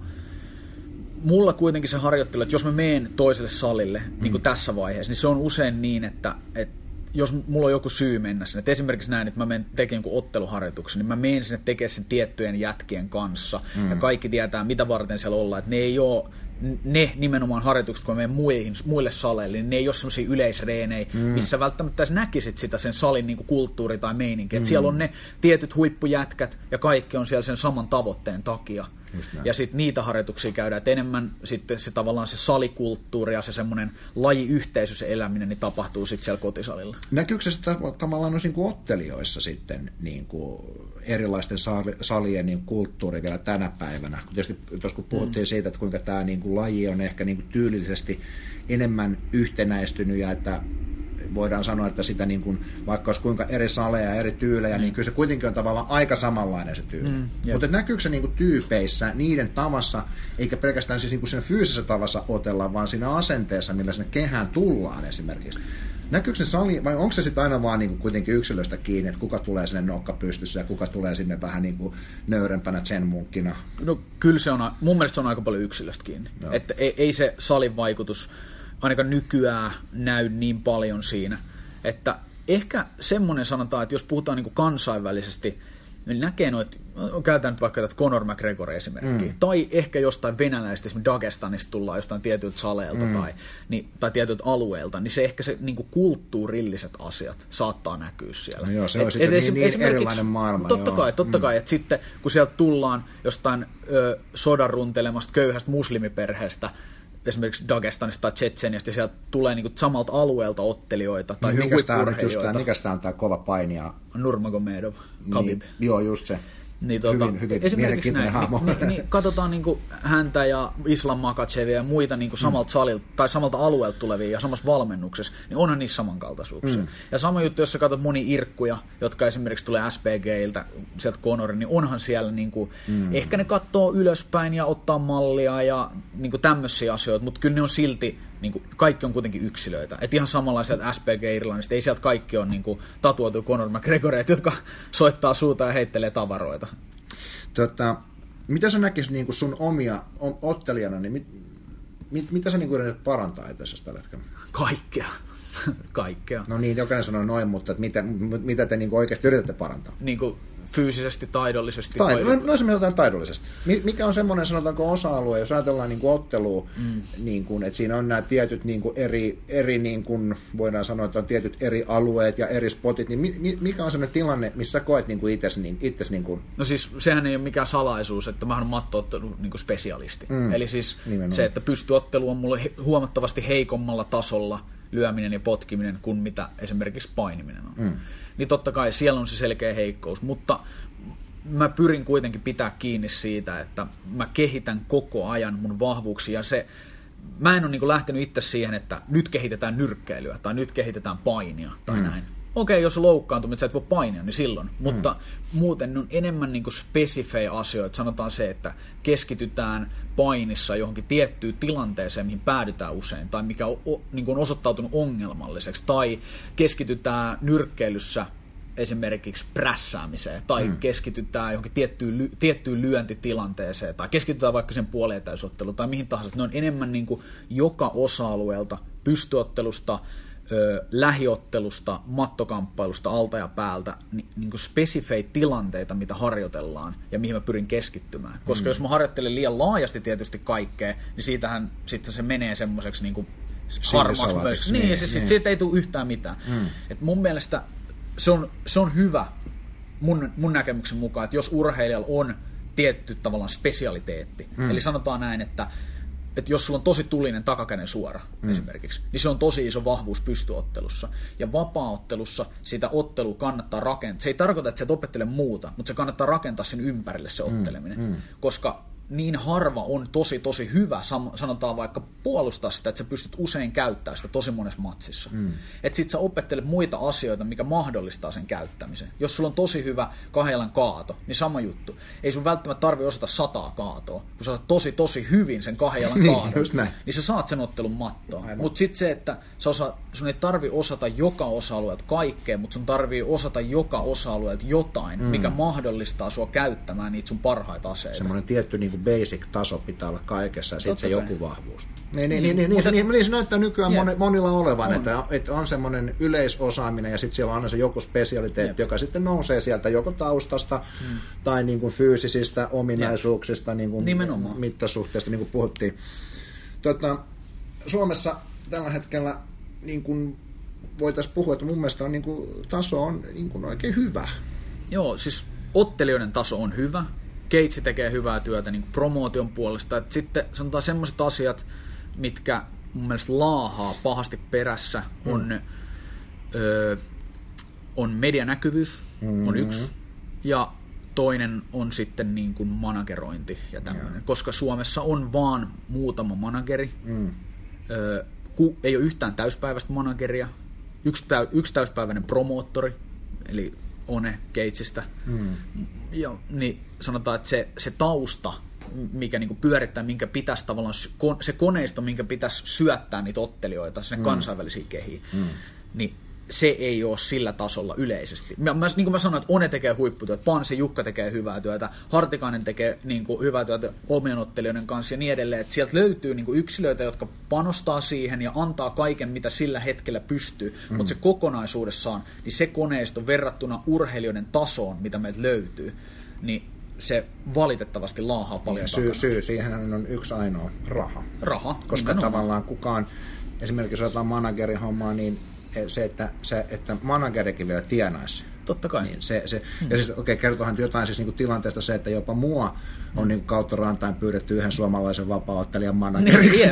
mulla kuitenkin se harjoittelu, että jos mä menen toiselle salille, niin kuin tässä vaiheessa, niin se on usein niin, että jos mulla on joku syy mennä sinne, että esimerkiksi näin, että mä menen tekemään jonkun otteluharjoituksen, niin mä menen sinne tekemään sen tiettyjen jätkien kanssa, ja kaikki tietää, mitä varten siellä ollaan, että ne ei ole ne nimenomaan harjoitukset, kun mä menen muille saleille, niin ne ei ole semmoisia yleisreenejä, missä välttämättä näkisit sitä sen salin niin kuin kulttuuri tai meininki. Että siellä on ne tietyt huippujätkät ja kaikki on siellä sen saman tavoitteen takia. Ja sitten niitä harjoituksia käydään, että enemmän sitten se tavallaan se salikulttuuri ja se semmoinen lajiyhteisö, se eläminen, niin tapahtuu sitten siellä kotisalilla. Näkyykö se tavallaan niin kuin ottelijoissa sitten niin kuin erilaisten salien niin kulttuuri vielä tänä päivänä? Tietysti tuossa kun puhuttiin siitä, että kuinka tämä niin kuin laji on ehkä niin kuin tyylillisesti enemmän yhtenäistynyt ja että voidaan sanoa, että sitä niin kuin, vaikka olisi kuinka eri saleja ja eri tyylejä, niin kyllä se kuitenkin on tavallaan aika samanlainen se tyyli. Mutta näkyykö se niin kuin tyypeissä, niiden tavassa, eikä pelkästään siis niin kuin siinä fyysisessä tavassa otella, vaan siinä asenteessa, millä sinne kehään tullaan esimerkiksi. Näkyykö se sali, vai onko se sitten aina vaan niin kuin kuitenkin yksilöstä kiinni, että kuka tulee sinne nokka pystyssä ja kuka tulee sinne vähän niin kuin nöyrempänä zen-munkkina? No kyllä se on, mun mielestä se on aika paljon yksilöstä kiinni. Että ei se salin vaikutus ainakaan nykyään näy niin paljon siinä. Että ehkä semmoinen sanotaan, että jos puhutaan niin kuin kansainvälisesti, niin näkee noita, käytetään nyt vaikka tätä Conor McGregor esimerkkiä, tai ehkä jostain venäläistä, esimerkiksi Dagestanista tullaan jostain tietyiltä saleilta tai tietyiltä alueelta, niin se ehkä se niin kuin kulttuurilliset asiat saattaa näkyä siellä. No joo, se on sitten niin erilainen maailma. Totta kai, että sitten kun sieltä tullaan jostain sodan runtelemasta köyhästä muslimiperheestä, esimerkiksi Dagestanista tai Tšetšeniasta, ja sieltä tulee niinku samalta alueelta ottelijoita tai huippu-urheilijoita. Mikäs tämä on tämä kova painija? Nurmagomedov, Khabib. Niin, joo, just se. Niin, hyvin mielenkiintoinen hahmo. Niin, katsotaan niinku häntä ja Islam Makhachevia ja muita niinku samalta salilta tai samalta alueelta tulevia ja samassa valmennuksessa, niin onhan niissä samankaltaisuuksia. Ja sama juttu, jos sä katsot moni irkkuja, jotka esimerkiksi tulee SPGiltä, sieltä Conorin, niin onhan siellä niinku, ehkä ne katsoo ylöspäin ja ottaa mallia ja niinku tämmöisiä asioita, mutta kyllä ne on silti, niinku, kaikki on kuitenkin yksilöitä. Et ihan samanlaiset SPG-Irlannista, ei sieltä kaikki ole niinku tatuoitu Conor McGregoreita, jotka soittaa suuta ja heittelee tavaroita. Mitä sä näkisit niin kuin sun omia ottelijana, niin mitä sä niin yrität parantaa itseasiassa tällä hetkellä? Kaikkea. No niin, jokainen sanoo noin, mutta mitä te niin kuin oikeasti yritätte parantaa? Niin kuin fyysisesti, taidollisesti. No se mennään taidollisesti. Mikä on semmoinen, sanotaanko osa-alue, jos ajatellaan niin kuin ottelua, niin kuin, että siinä on nämä tietyt niin kuin eri niin kuin, voidaan sanoa, että on tietyt eri alueet ja eri spotit, niin mikä on semmoinen tilanne, missä sä koet niin kuin itses niin kuin... No siis sehän ei ole mikään salaisuus, että mä oon matto-ottelu niin kuin spesialisti. Eli siis nimenomaan. Se, että pystyottelu on mulle huomattavasti heikommalla tasolla lyöminen ja potkiminen kuin mitä esimerkiksi painiminen on. Niin totta kai siellä on se selkeä heikkous, mutta mä pyrin kuitenkin pitää kiinni siitä, että mä kehitän koko ajan mun vahvuuksia. Mä en ole niin kuin lähtenyt itse siihen, että nyt kehitetään nyrkkeilyä tai nyt kehitetään painia tai näin. okei, jos loukkaantumit, sä et voi painia, niin silloin. Mutta muuten ne on enemmän niin kuin spesifejä asioita. Sanotaan se, että keskitytään painissa johonkin tiettyyn tilanteeseen, mihin päädytään usein, tai mikä niin kuin on osoittautunut ongelmalliseksi, tai keskitytään nyrkkeilyssä esimerkiksi prässäämiseen, tai keskitytään johonkin tiettyyn lyöntitilanteeseen, tai keskitytään vaikka sen puolietäisotteluun, tai mihin tahansa. Ne on enemmän niin kuin joka osa-alueelta, pystyottelusta, lähiottelusta, mattokamppailusta, alta ja päältä, niin kuin spesifejä tilanteita, mitä harjoitellaan ja mihin mä pyrin keskittymään. Koska jos mä harjoittelen liian laajasti tietysti kaikkea, niin siitähän sitten se menee semmoiseksi niin kuin harmaaksi myös. Niin, siis siitä ei tule yhtään mitään. Et mun mielestä se on hyvä mun näkemyksen mukaan, että jos urheilijalla on tietty tavallaan spesialiteetti, eli sanotaan näin, että jos sulla on tosi tulinen takakäden suora esimerkiksi, niin se on tosi iso vahvuus pystyottelussa. Ja vapaaottelussa sitä ottelua kannattaa rakentaa. Se ei tarkoita, että sä et opettele muuta, mutta se kannattaa rakentaa sen ympärille se otteleminen. Koska niin harva on tosi hyvä, sanotaan vaikka puolustaa sitä, että sä pystyt usein käyttämään sitä tosi monessa matsissa. Että sit sä opettelet muita asioita, mikä mahdollistaa sen käyttämisen. Jos sulla on tosi hyvä kahdelan kaato, niin sama juttu. Ei sun välttämättä tarvitse osata 100 kaatoa. Kun sä osaat tosi hyvin sen kahdelan kaadon, niin sä saat sen ottelun mattoon. Mutta sit se, että sun ei tarvi osata joka osa-alueelta kaikkea, mutta sun tarvii osata joka osa-alueelta jotain, mikä mahdollistaa sua käyttämään niitä sun parhaita aseita. Semmoinen tietty niin kuin basic-taso pitää olla kaikessa ja sitten se joku vahvuus. Niin se näyttää nykyään monilla olevan, että on semmoinen yleisosaaminen ja sitten siellä on aina se joku spesialiteetti, joka sitten nousee sieltä joko taustasta tai niin kuin fyysisistä ominaisuuksista, niin kuin mittasuhteista, niin kuin puhuttiin. Suomessa tällä hetkellä niin kuin voitaisiin puhua, että mun mielestä on, niin kuin, taso on niin kuin oikein hyvä. Joo, siis ottelijoiden taso on hyvä. Keitsi tekee hyvää työtä niin kuin promootion puolesta. Et sitten sanotaan semmoiset asiat, mitkä mun mielestä laahaa pahasti perässä, on medianäkyvyys, on yksi, ja toinen on sitten niin kuin managerointi ja tämmöinen. Koska Suomessa on vaan muutama manageri, ei ole yhtään täyspäiväistä manageria, yksi täyspäiväinen promoottori, eli One Keitsistä, ja niin sanotaan, että se tausta, mikä niinku pyörittää, minkä pitäisi tavallaan, se koneisto, minkä pitäisi syöttää niitä ottelijoita sinne kansainvälisiin kehiin, niin se ei ole sillä tasolla yleisesti. Niin kuin mä sanoin, että One tekee huipputyötä, Pansi Jukka tekee hyvää työtä, Hartikainen tekee niin kuin hyvää työtä omien ottelijoiden kanssa ja niin edelleen. Että sieltä löytyy niin kuin yksilöitä, jotka panostaa siihen ja antaa kaiken, mitä sillä hetkellä pystyy. Mutta se kokonaisuudessaan, niin se koneisto verrattuna urheilijoiden tasoon, mitä meiltä löytyy, niin se valitettavasti laahaa paljon takana. Syy siihen on yksi ainoa raha. Koska tavallaan kukaan, esimerkiksi jos otetaan managerihommaa, niin se, että managerikin vielä tienaisi. Totta kai. Niin ja siis kertohan jotain siis niinku tilanteesta se, että jopa mua on niinku kautta rantain pyydetty yhden suomalaisen vapaa-ottelijan manageriksi.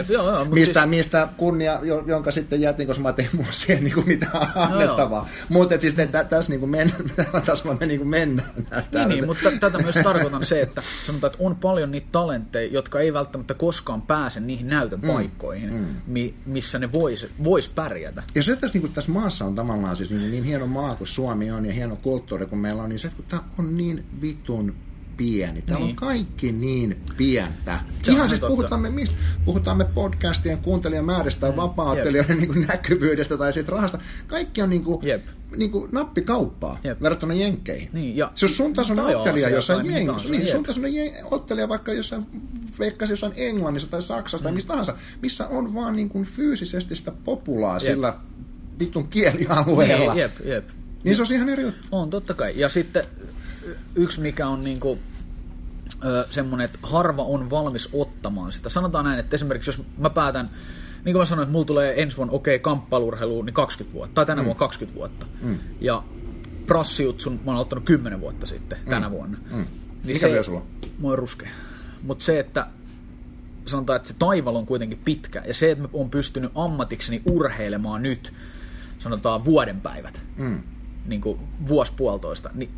Mistä kunnia, jonka sitten jätin, koska mä tein mua siihen niinku mitään annettavaa. Mutta siis tässä niinku tällä tasolla me niinku mennään. Niin, mutta tätä myös tarkoitan se, että sanotaan, että on paljon niitä talentteja, jotka ei välttämättä koskaan pääse niihin näytön paikkoihin, missä ne vois pärjätä. Ja se tässä maassa on tavallaan siis niin hieno maa kuin Suomi on ja hieno kulttuuri kun meillä on, niin se, kun tämä on niin vitun pieni. Täällä on kaikki niin pientä. Ihan siis puhutaan me podcastien kuuntelijamääristä tai vapaa-ottelijoiden niin näkyvyydestä tai siitä rahasta. Kaikki on niin kuin nappikauppaa verrattuna jenkkeihin. Niin, ja jos sun tasoinen ottelija jossain sun tasoinen ottelija vaikka jossain Englannissa tai Saksassa tai mistä tahansa, missä on vaan niin kuin fyysisesti sitä populaa sillä vitun kielialueella. Niin se on ihan eri juttu. On, totta kai. Ja sitten yksi, mikä on niinku, semmoinen, että harva on valmis ottamaan sitä. Sanotaan näin, että esimerkiksi jos mä päätän, niin kuin mä sanoin, että mulla tulee ensi vuonna kamppailurheiluun, niin 20 vuotta, tai tänä vuonna 20 vuotta. Ja prassijutsun mä oon ottanut 10 vuotta sitten, tänä vuonna. Niin mikä vielä sulla? Mä oon ruskea. Mutta se, että sanotaan, että se taival on kuitenkin pitkä, ja se, että mä oon pystynyt ammatikseni urheilemaan nyt, sanotaan vuodenpäivät, niin kuin vuosi-puolitoista, niin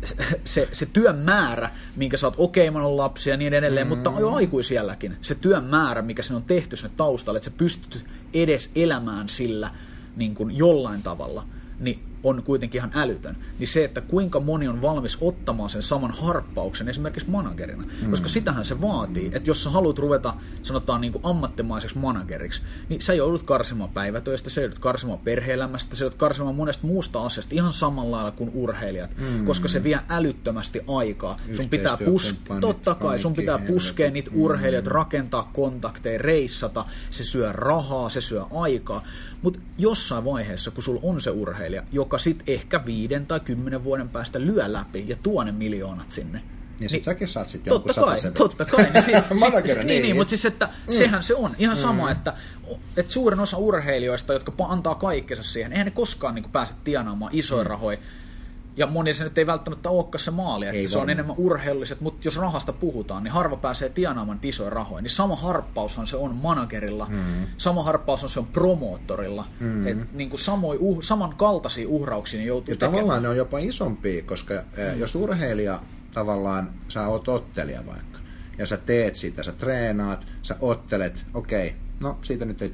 se työn määrä, minkä sä oot, mä oon lapsia ja niin edelleen, mutta on jo aikuisielläkin, se työn määrä, mikä siinä on tehty sinne taustalle, että sä pystyt edes elämään sillä niin kuin jollain tavalla, niin on kuitenkin ihan älytön, niin se, että kuinka moni on valmis ottamaan sen saman harppauksen esimerkiksi managerina, koska sitähän se vaatii, että jos sä haluat ruveta, sanotaan niin kuin ammattimaiseksi manageriksi, niin sä joudut karsimaan päivätöistä, sä joudut karsimaan perhe-elämästä, sä joudut karsimaan monesta muusta asiasta ihan samalla lailla kuin urheilijat, koska se vie älyttömästi aikaa. Sun pitää totta kai, sun pitää puskea niitä urheilijoita, rakentaa kontakteja, reissata, se syö rahaa, se syö aikaa, mutta jossain vaiheessa, kun sulla on se urheilija, joka sit ehkä 5 tai 10 vuoden päästä lyö läpi ja tuo ne miljoonat sinne. Niin sit säkin saat sit jonkun satasen. Totta kai. Niin, mutta siis että sehän se on ihan sama, että suurin osa urheilijoista, jotka antaa kaikkensa siihen, eihän ne koskaan niin kuin pääse tienaamaan isoja rahoja. Ja moni se nyt ei välttämättä olekaan se maali, että se on enemmän urheilliset, mutta jos rahasta puhutaan, niin harva pääsee tienaamaan isoja rahoja. Niin sama harppaushan se on managerilla, sama harppaushan se on promoottorilla. Et niin kuin samankaltaisia uhrauksia ne joutuu tekemään. Tavallaan ne on jopa isompia, koska jos urheilija tavallaan, sä oot ottelija vaikka, ja sä teet sitä, sä treenaat, sä ottelet, okei, no siitä nyt ei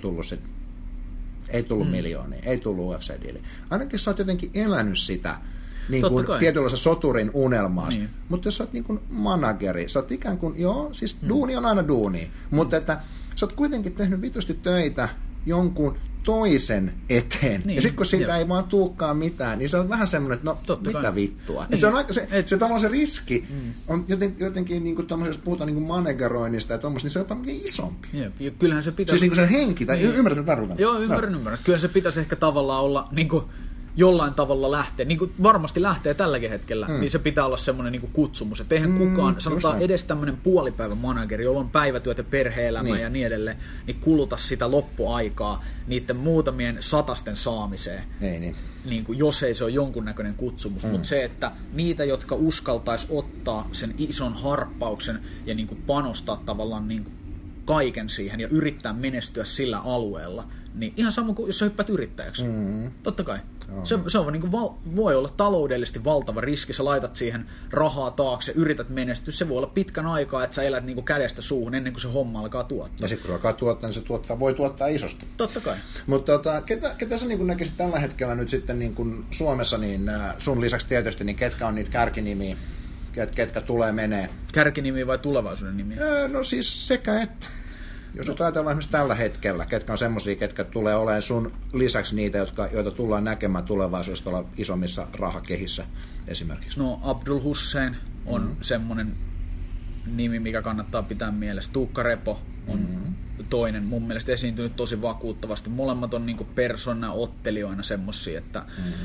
tullut miljoonia, ei tullut UFC-diili. Ainakin sä oot jotenkin elänyt sitä, niin kuin tietynlaisen soturin unelmaa. Niin. Mutta jos sä oot niin kuin manageri, sä oot ikään kuin, siis duuni on aina duuni, mutta että sä oot kuitenkin tehnyt vitusti töitä jonkun toisen eteen. Niin. Ja sitten kun siitä ei vaan tuukaan mitään, niin se on vähän semmoinen, että no mitä vittua. Niin. Se on aika, se tavallaan se riski on jotenkin niin kuin jos puhutaan niin kuin manageroinnista ja tuommoista, niin se on jopa isompi. Ja kyllähän se pitäisi... Siis niin kuin se henki, tai ymmärrät tarkoitan? Joo, ymmärrän. Kyllä se pitäisi ehkä tavallaan olla niin kuin jollain tavalla lähtee, niin kuin varmasti lähtee tälläkin hetkellä, niin se pitää olla semmoinen niin kuin kutsumus. Että eihän kukaan, sanotaan edes tämmöinen puolipäivän manageri, jolla on päivätyöt ja perhe-elämä ja niin edelleen, niin kuluta sitä loppuaikaa niiden muutamien satasten saamiseen. Ei, niin kuin, jos ei se ole jonkunnäköinen kutsumus. Mutta se, että niitä, jotka uskaltaisi ottaa sen ison harppauksen ja niin kuin panostaa tavallaan niin kuin kaiken siihen ja yrittää menestyä sillä alueella, niin ihan sama kuin jos sä hyppäät yrittäjäksi. Totta kai. Se on niin kuin voi olla taloudellisesti valtava riski. Sä laitat siihen rahaa taakse, yrität menestyä. Se voi olla pitkän aikaa, että sä elät niin kuin kädestä suuhun ennen kuin se homma alkaa tuottaa. Ja sitten kun alkaa tuottaa, niin se voi tuottaa isosti. Totta kai. Mutta ketä sä niin näkisit tällä hetkellä nyt sitten niin kuin Suomessa, niin sun lisäksi tietysti, niin ketkä on niitä kärkinimiä, ketkä tulee menee? Kärkinimiä vai tulevaisuuden nimiä? No siis sekä että. Jos ajatellaan esimerkiksi tällä hetkellä, ketkä on semmoisia, ketkä tulee olemaan sun lisäksi niitä, joita tullaan näkemään tulevaisuudessa tuolla isommissa rahakehissä esimerkiksi. No Abdul Hussein on semmoinen nimi, mikä kannattaa pitää mielessä. Tuukka Repo on toinen, mun mielestä esiintynyt tosi vakuuttavasti. Molemmat on niinku persona ottelijoina semmosia, että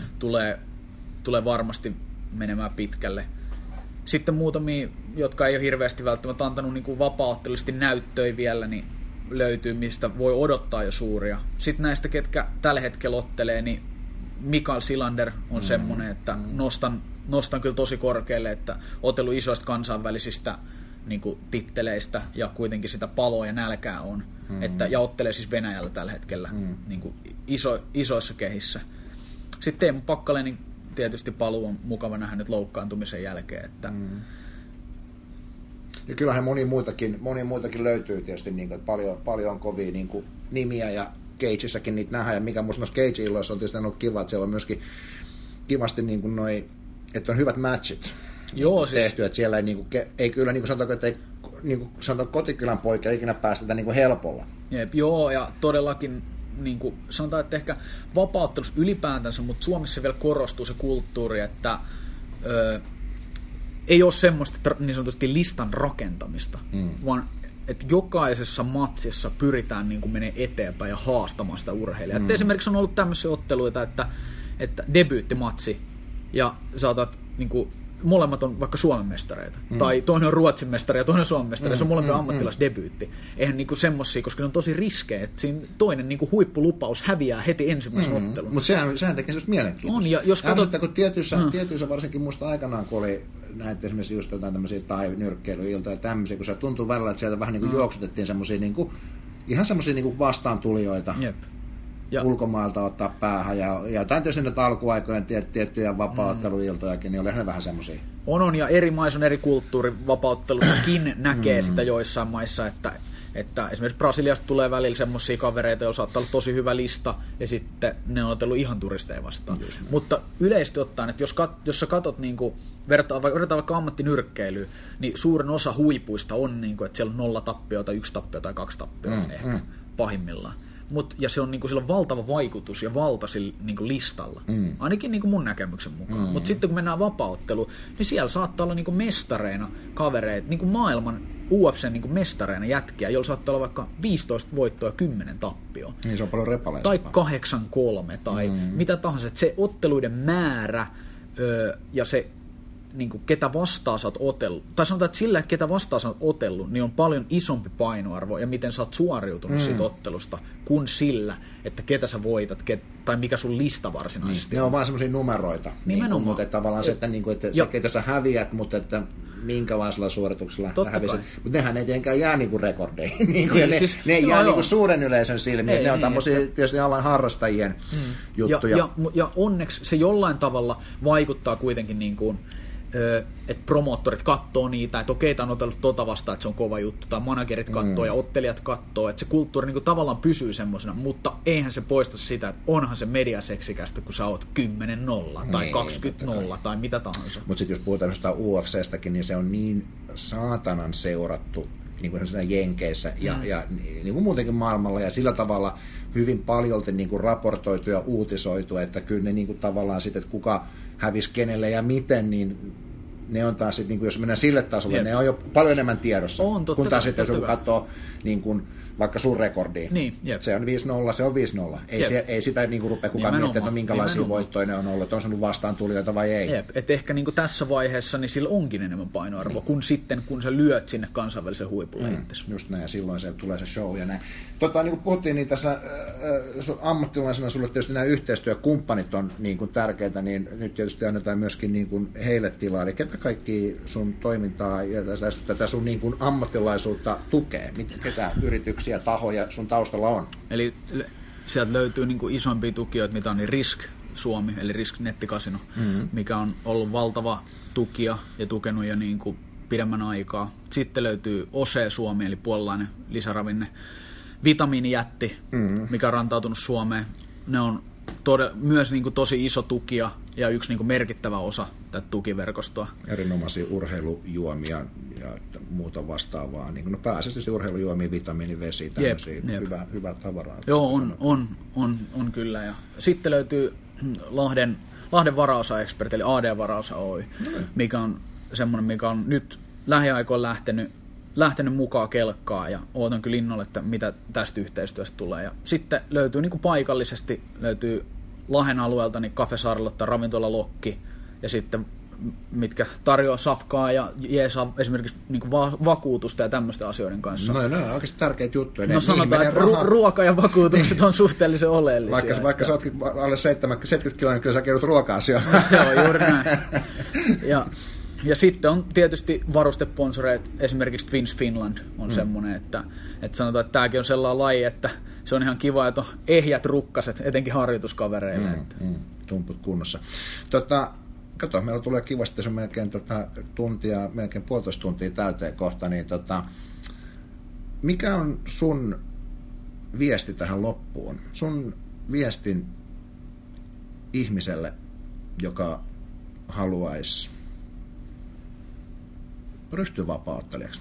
tulee varmasti menemään pitkälle. Sitten muutamia, jotka ei ole hirveästi välttämättä antanut niin kuin vapaa-ottelullisesti näyttöjä vielä, niin löytyy, mistä voi odottaa jo suuria. Sitten näistä, ketkä tällä hetkellä ottelee, niin Mikael Silander on semmoinen, että nostan kyllä tosi korkealle, että otellut isoista kansainvälisistä niin kuin titteleistä ja kuitenkin sitä paloa ja nälkää on. Ja ottelee siis Venäjällä tällä hetkellä niin kuin isoissa kehissä. Sitten Teemu Pakkalenin tietysti paluu on mukava nähdä nyt loukkaantumisen jälkeen. Että ja kyllähän moni muitakin löytyy tietysti, niin kuin, että paljon on kovia niin kuin, nimiä ja Cageissäkin niitä nähdään. Ja mikä musta noissa Cage-illoissa on tietysti ollut kiva, että siellä on myöskin kivasti niin kuin että on hyvät matchit tehty. Että siellä ei kyllä niin kuin sanotaanko, että ei niin kuin sanotaan kotikylän poikia ikinä päästetä niin kuin helpolla. Joo, ja todellakin niin kuin sanotaan, että ehkä vapauttelussa ylipäätänsä, mutta Suomessa vielä korostuu se kulttuuri, että ei ole semmoista niin sanotusti listan rakentamista, vaan että jokaisessa matsissa pyritään niin kuin menee eteenpäin ja haastamaan sitä urheilijaa. Esimerkiksi on ollut tämmöisiä otteluita, että debyyttimatsi ja saatat niin kuin molemmat on vaikka Suomen mestareita. Tai toinen on Ruotsin mestari ja toinen on Suomen mestari. Se on molempien ammattilaisdebyytti. Eihän niinku semmosia, koska ne on tosi riskejä. Että siinä toinen niinku huippulupaus häviää heti ensimmäisen ottelun. Mutta sehän tekee semmoista mielenkiintoista. On, ja jos katsot... kun tietyissä varsinkin muista aikanaan, kun oli näitä esimerkiksi just jotain tämmöisiä nyrkkeilyiltoja ja tämmöisiä, kun se tuntuu välillä, että sieltä vähän niin kuin juoksutettiin semmosia niinku, ihan semmosia niinku vastaantulijoita. Jep. Ulkomailta ottaa päähän ja jotain tietysti näitä alkuaikojen tiettyjä vapaa-otteluiltojakin, niin oli ne vähän semmoisia. On, ja eri maissa on eri kulttuuri. Vapauttelussakin näkee sitä joissain maissa, että Että esimerkiksi Brasiliasta tulee välillä semmoisia kavereita, joilla saattaa olla tosi hyvä lista, ja sitten ne on otellut ihan turisteja vastaan. Mutta yleisesti ottaen, että jos sä katot niinku, vertaa vaikka ammattinyrkkeilyyn, niin suurin osa huipuista on, niinku, että siellä on 0 tappiota, 1 tappio tai 2 tappiota ehkä pahimmillaan. Ja se on niinku, sillä on valtava vaikutus ja valta sillä niinku, listalla. Ainakin niinku, mun näkemyksen mukaan. Mutta sitten kun mennään vapaaotteluun, niin siellä saattaa olla niinku, mestareina kavereita, niinku, maailman UFC:n niinku, mestareina jätkiä, joilla saattaa olla vaikka 15 voittoa ja 10 tappioa. Niin se on paljon repaleista. Tai 8-3 tai mitä tahansa. Että se otteluiden määrä ja se niinku, ketä vastaan sä oot otellut, tai sanotaan, että sillä, että ketä vastaan sä oot otellut, niin on paljon isompi painoarvo ja miten sä oot suoriutunut siitä ottelusta, kuin sillä, että ketä sä voitat, tai mikä sun lista varsinaisesti on. Ne on vaan semmoisia numeroita. Nimenomaan. Mutta että tavallaan se, että, se, ketä sä häviät, mutta että minkälaisella suorituksella hävisit. Mutta nehän ei tietenkään jää niinku rekordeihin. Ne ei jää niinku suuren yleisön silmiin. Ne on tämmöisiä tietysti alan harrastajien juttuja. Ja onneksi se jollain tavalla vaikuttaa kuitenkin niin kuin, että promoottorit katsoo niitä, että okei, tämä on otellut vastaan, että se on kova juttu, tai managerit katsoo ja ottelijat katsoo, että se kulttuuri niin kuin tavallaan pysyy semmoisena, mutta eihän se poista sitä, että onhan se mediaseksikästä, kun sä oot 10-0 tai 20-0 tai mitä tahansa. Mutta sitten jos puhutaan jostain UFCstäkin, niin se on niin saatanan seurattu niin kuin Jenkeissä ja niin kuin muutenkin maailmalla, ja sillä tavalla hyvin paljolti niin kuin raportoitu ja uutisoitu, että kyllä ne niin kuin tavallaan sitten, että kuka hävisi kenelle ja miten, niin ne on taas, niin kuin, jos mennään sille tasolle, ne on jo paljon enemmän tiedossa, kun taas sitten, jos katsoo niin kuin, vaikka sun rekordiin. Niin, se on 5-0, se on 5-0. Ei sitä niin kuin, rupea kukaan miettimään, että minkälaisia voittoja ne on ollut, on sanonut vastaan tulijoita vai ei. Et ehkä niin kuin tässä vaiheessa niin sillä onkin enemmän painoarvoa, kuin sitten, kun sä lyöt sinne kansainvälisen huipulle itsesi. Just näin, ja silloin se tulee se show ja näin. Niin kuin puhuttiin, niin tässä ammattilaisena sulle tietysti nämä yhteistyökumppanit on niin kuin tärkeitä, niin nyt tietysti annetaan myöskin niin kuin heille tilaa. Eli ketä kaikki sun toimintaa ja tätä sun niin kuin ammattilaisuutta tukee? Ketä yrityksiä, tahoja sun taustalla on? Eli sieltä löytyy niin kuin isompia tukijoita, mitä on niin Risk Suomi, eli Risk nettikasino, mikä on ollut valtava tukija ja tukenut jo niin kuin pidemmän aikaa. Sitten löytyy Ose Suomi, eli puolalainen lisäravinne vitamiinijätti, mikä on rantautunut Suomeen. Ne on myös niin kuin tosi iso tukija ja yksi niin kuin merkittävä osa tätä tukiverkostoa. Erinomaisia urheilujuomia ja muuta vastaavaa. Niin kuin, pääasiassa urheilujuomia, vitamiinivesi, tämmöisiä hyvää tavaraa. Joo, on kyllä. Ja sitten löytyy Lahden varaosa-ekspertti, eli AD-varaosa Oy, mikä on semmoinen, mikä on nyt lähiaikoina lähtenyt mukaan kelkkaan, ja ootan kyllä innolla, että mitä tästä yhteistyöstä tulee. Ja sitten löytyy niin kuin paikallisesti, löytyy Lahden alueelta niin Cafe Charlotte, Ravintola Lokki, ja sitten mitkä tarjoaa safkaa ja jeesaa esimerkiksi niin kuin vakuutusta ja tämmöisten asioiden kanssa. No ne on oikeasti tärkeitä juttuja. No sanotaan, että ruoka ja vakuutukset on suhteellisen oleellisia. Vaikka sä ootkin alle 70 kiloa, niin kyllä sä kerrot ruokaa siellä. Se on juuri näin. Ja sitten on tietysti varusteponsoreita, esimerkiksi Twins Finland on semmoinen, että sanotaan, että tämäkin on sellainen laji, että se on ihan kiva, että on ehjät rukkaset, etenkin harjoituskavereille. Tumput kunnossa. Kato, meillä tulee kivasti, se on melkein tuntia, melkein 1,5 tuntia täyteen kohta, niin mikä on sun viesti tähän loppuun? Sun viestin ihmiselle, joka haluaisi ryhtyä vapaa-ottelijaksi?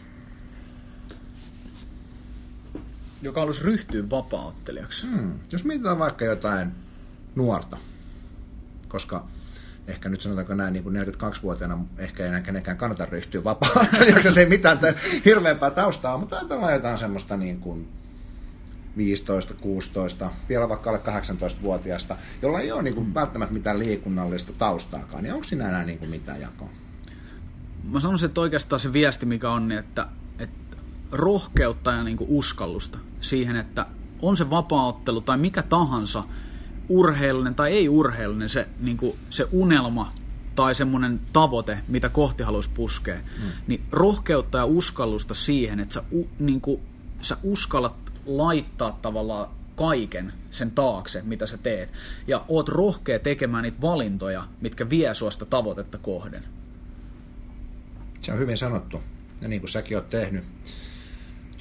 Joka haluaisi ryhtyä vapaa-ottelijaksi? Jos mietitään vaikka jotain nuorta, koska ehkä nyt sanotaanko näin, niin kuin 42-vuotiaana ehkä ei enää kenenkään kannata ryhtyä vapaa-ottelijaksi, se ei mitään hirveämpää taustaa, mutta ajatellaan jotain semmoista niin kuin 15, 16, vielä vaikka alle 18-vuotiaasta, jolla ei ole niin kuin välttämättä mitään liikunnallista taustaakaan, niin onko siinä enää niin kuin mitään jakoa? Mä sanoisin, että oikeastaan se viesti, mikä on, niin että rohkeutta ja niin kuin uskallusta siihen, että on se vapaa-ottelu tai mikä tahansa, urheilullinen tai ei-urheilullinen, se, niin kuin se unelma tai semmoinen tavoite, mitä kohti haluaisi puskea, niin rohkeutta ja uskallusta siihen, että sä uskallat laittaa tavallaan kaiken sen taakse, mitä sä teet, ja oot rohkea tekemään niitä valintoja, mitkä vie suosta tavoitetta kohden. Se on hyvin sanottu, ja niin kuin säkin oot tehnyt.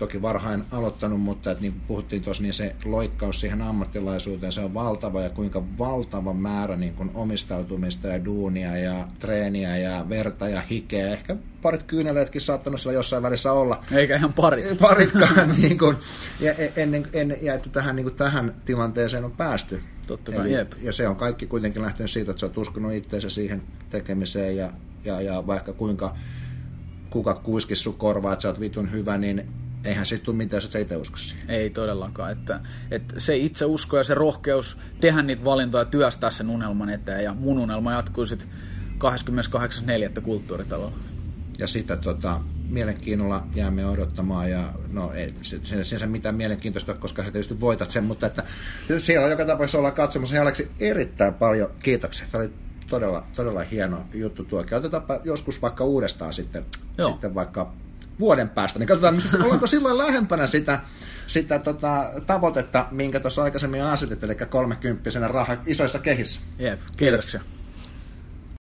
toki varhain aloittanut, mutta että niin kuin puhuttiin tuossa, niin se loikkaus siihen ammattilaisuuteen, se on valtava ja kuinka valtava määrä niin kuin omistautumista ja duunia ja treeniä ja verta ja hikeä. Ehkä parit kyyneleetkin saattanut siellä jossain välissä olla. Eikä ihan parit. Paritkaan, niin kuin, ja että tähän, niin kuin tähän tilanteeseen on päästy. Totta kai, jep. Ja se on kaikki kuitenkin lähtenyt siitä, että sä oot uskonut itseensä siihen tekemiseen ja vaikka kuka kuiskisi sun korvaa, että sä oot vitun hyvä, niin eihän siitä tule mitään, jos et sä itse usko siihen. Ei todellakaan. Että se itse usko ja se rohkeus tehdä niitä valintoja ja työstää sen unelman eteen. Ja mun unelma jatkuu sitten 28.4. Kulttuuritalolla. Ja sitä mielenkiinnolla jäämme odottamaan. Ja no ei sinänsä mitään mielenkiintoista, koska sä tietysti voitat sen, mutta että siellä joka tapauksessa ollaan katsomassa. Ja Aleksi, erittäin paljon kiitoksia. Tämä oli todella hieno juttu tuokin. Otetaanpa joskus vaikka uudestaan sitten vaikka vuoden päästä, niin katsotaan, ollaanko silloin lähempänä sitä tavoitetta, minkä tuossa aikaisemmin asetit, eli 30-senä raha isoissa kehissä. Jep, kiitoksia.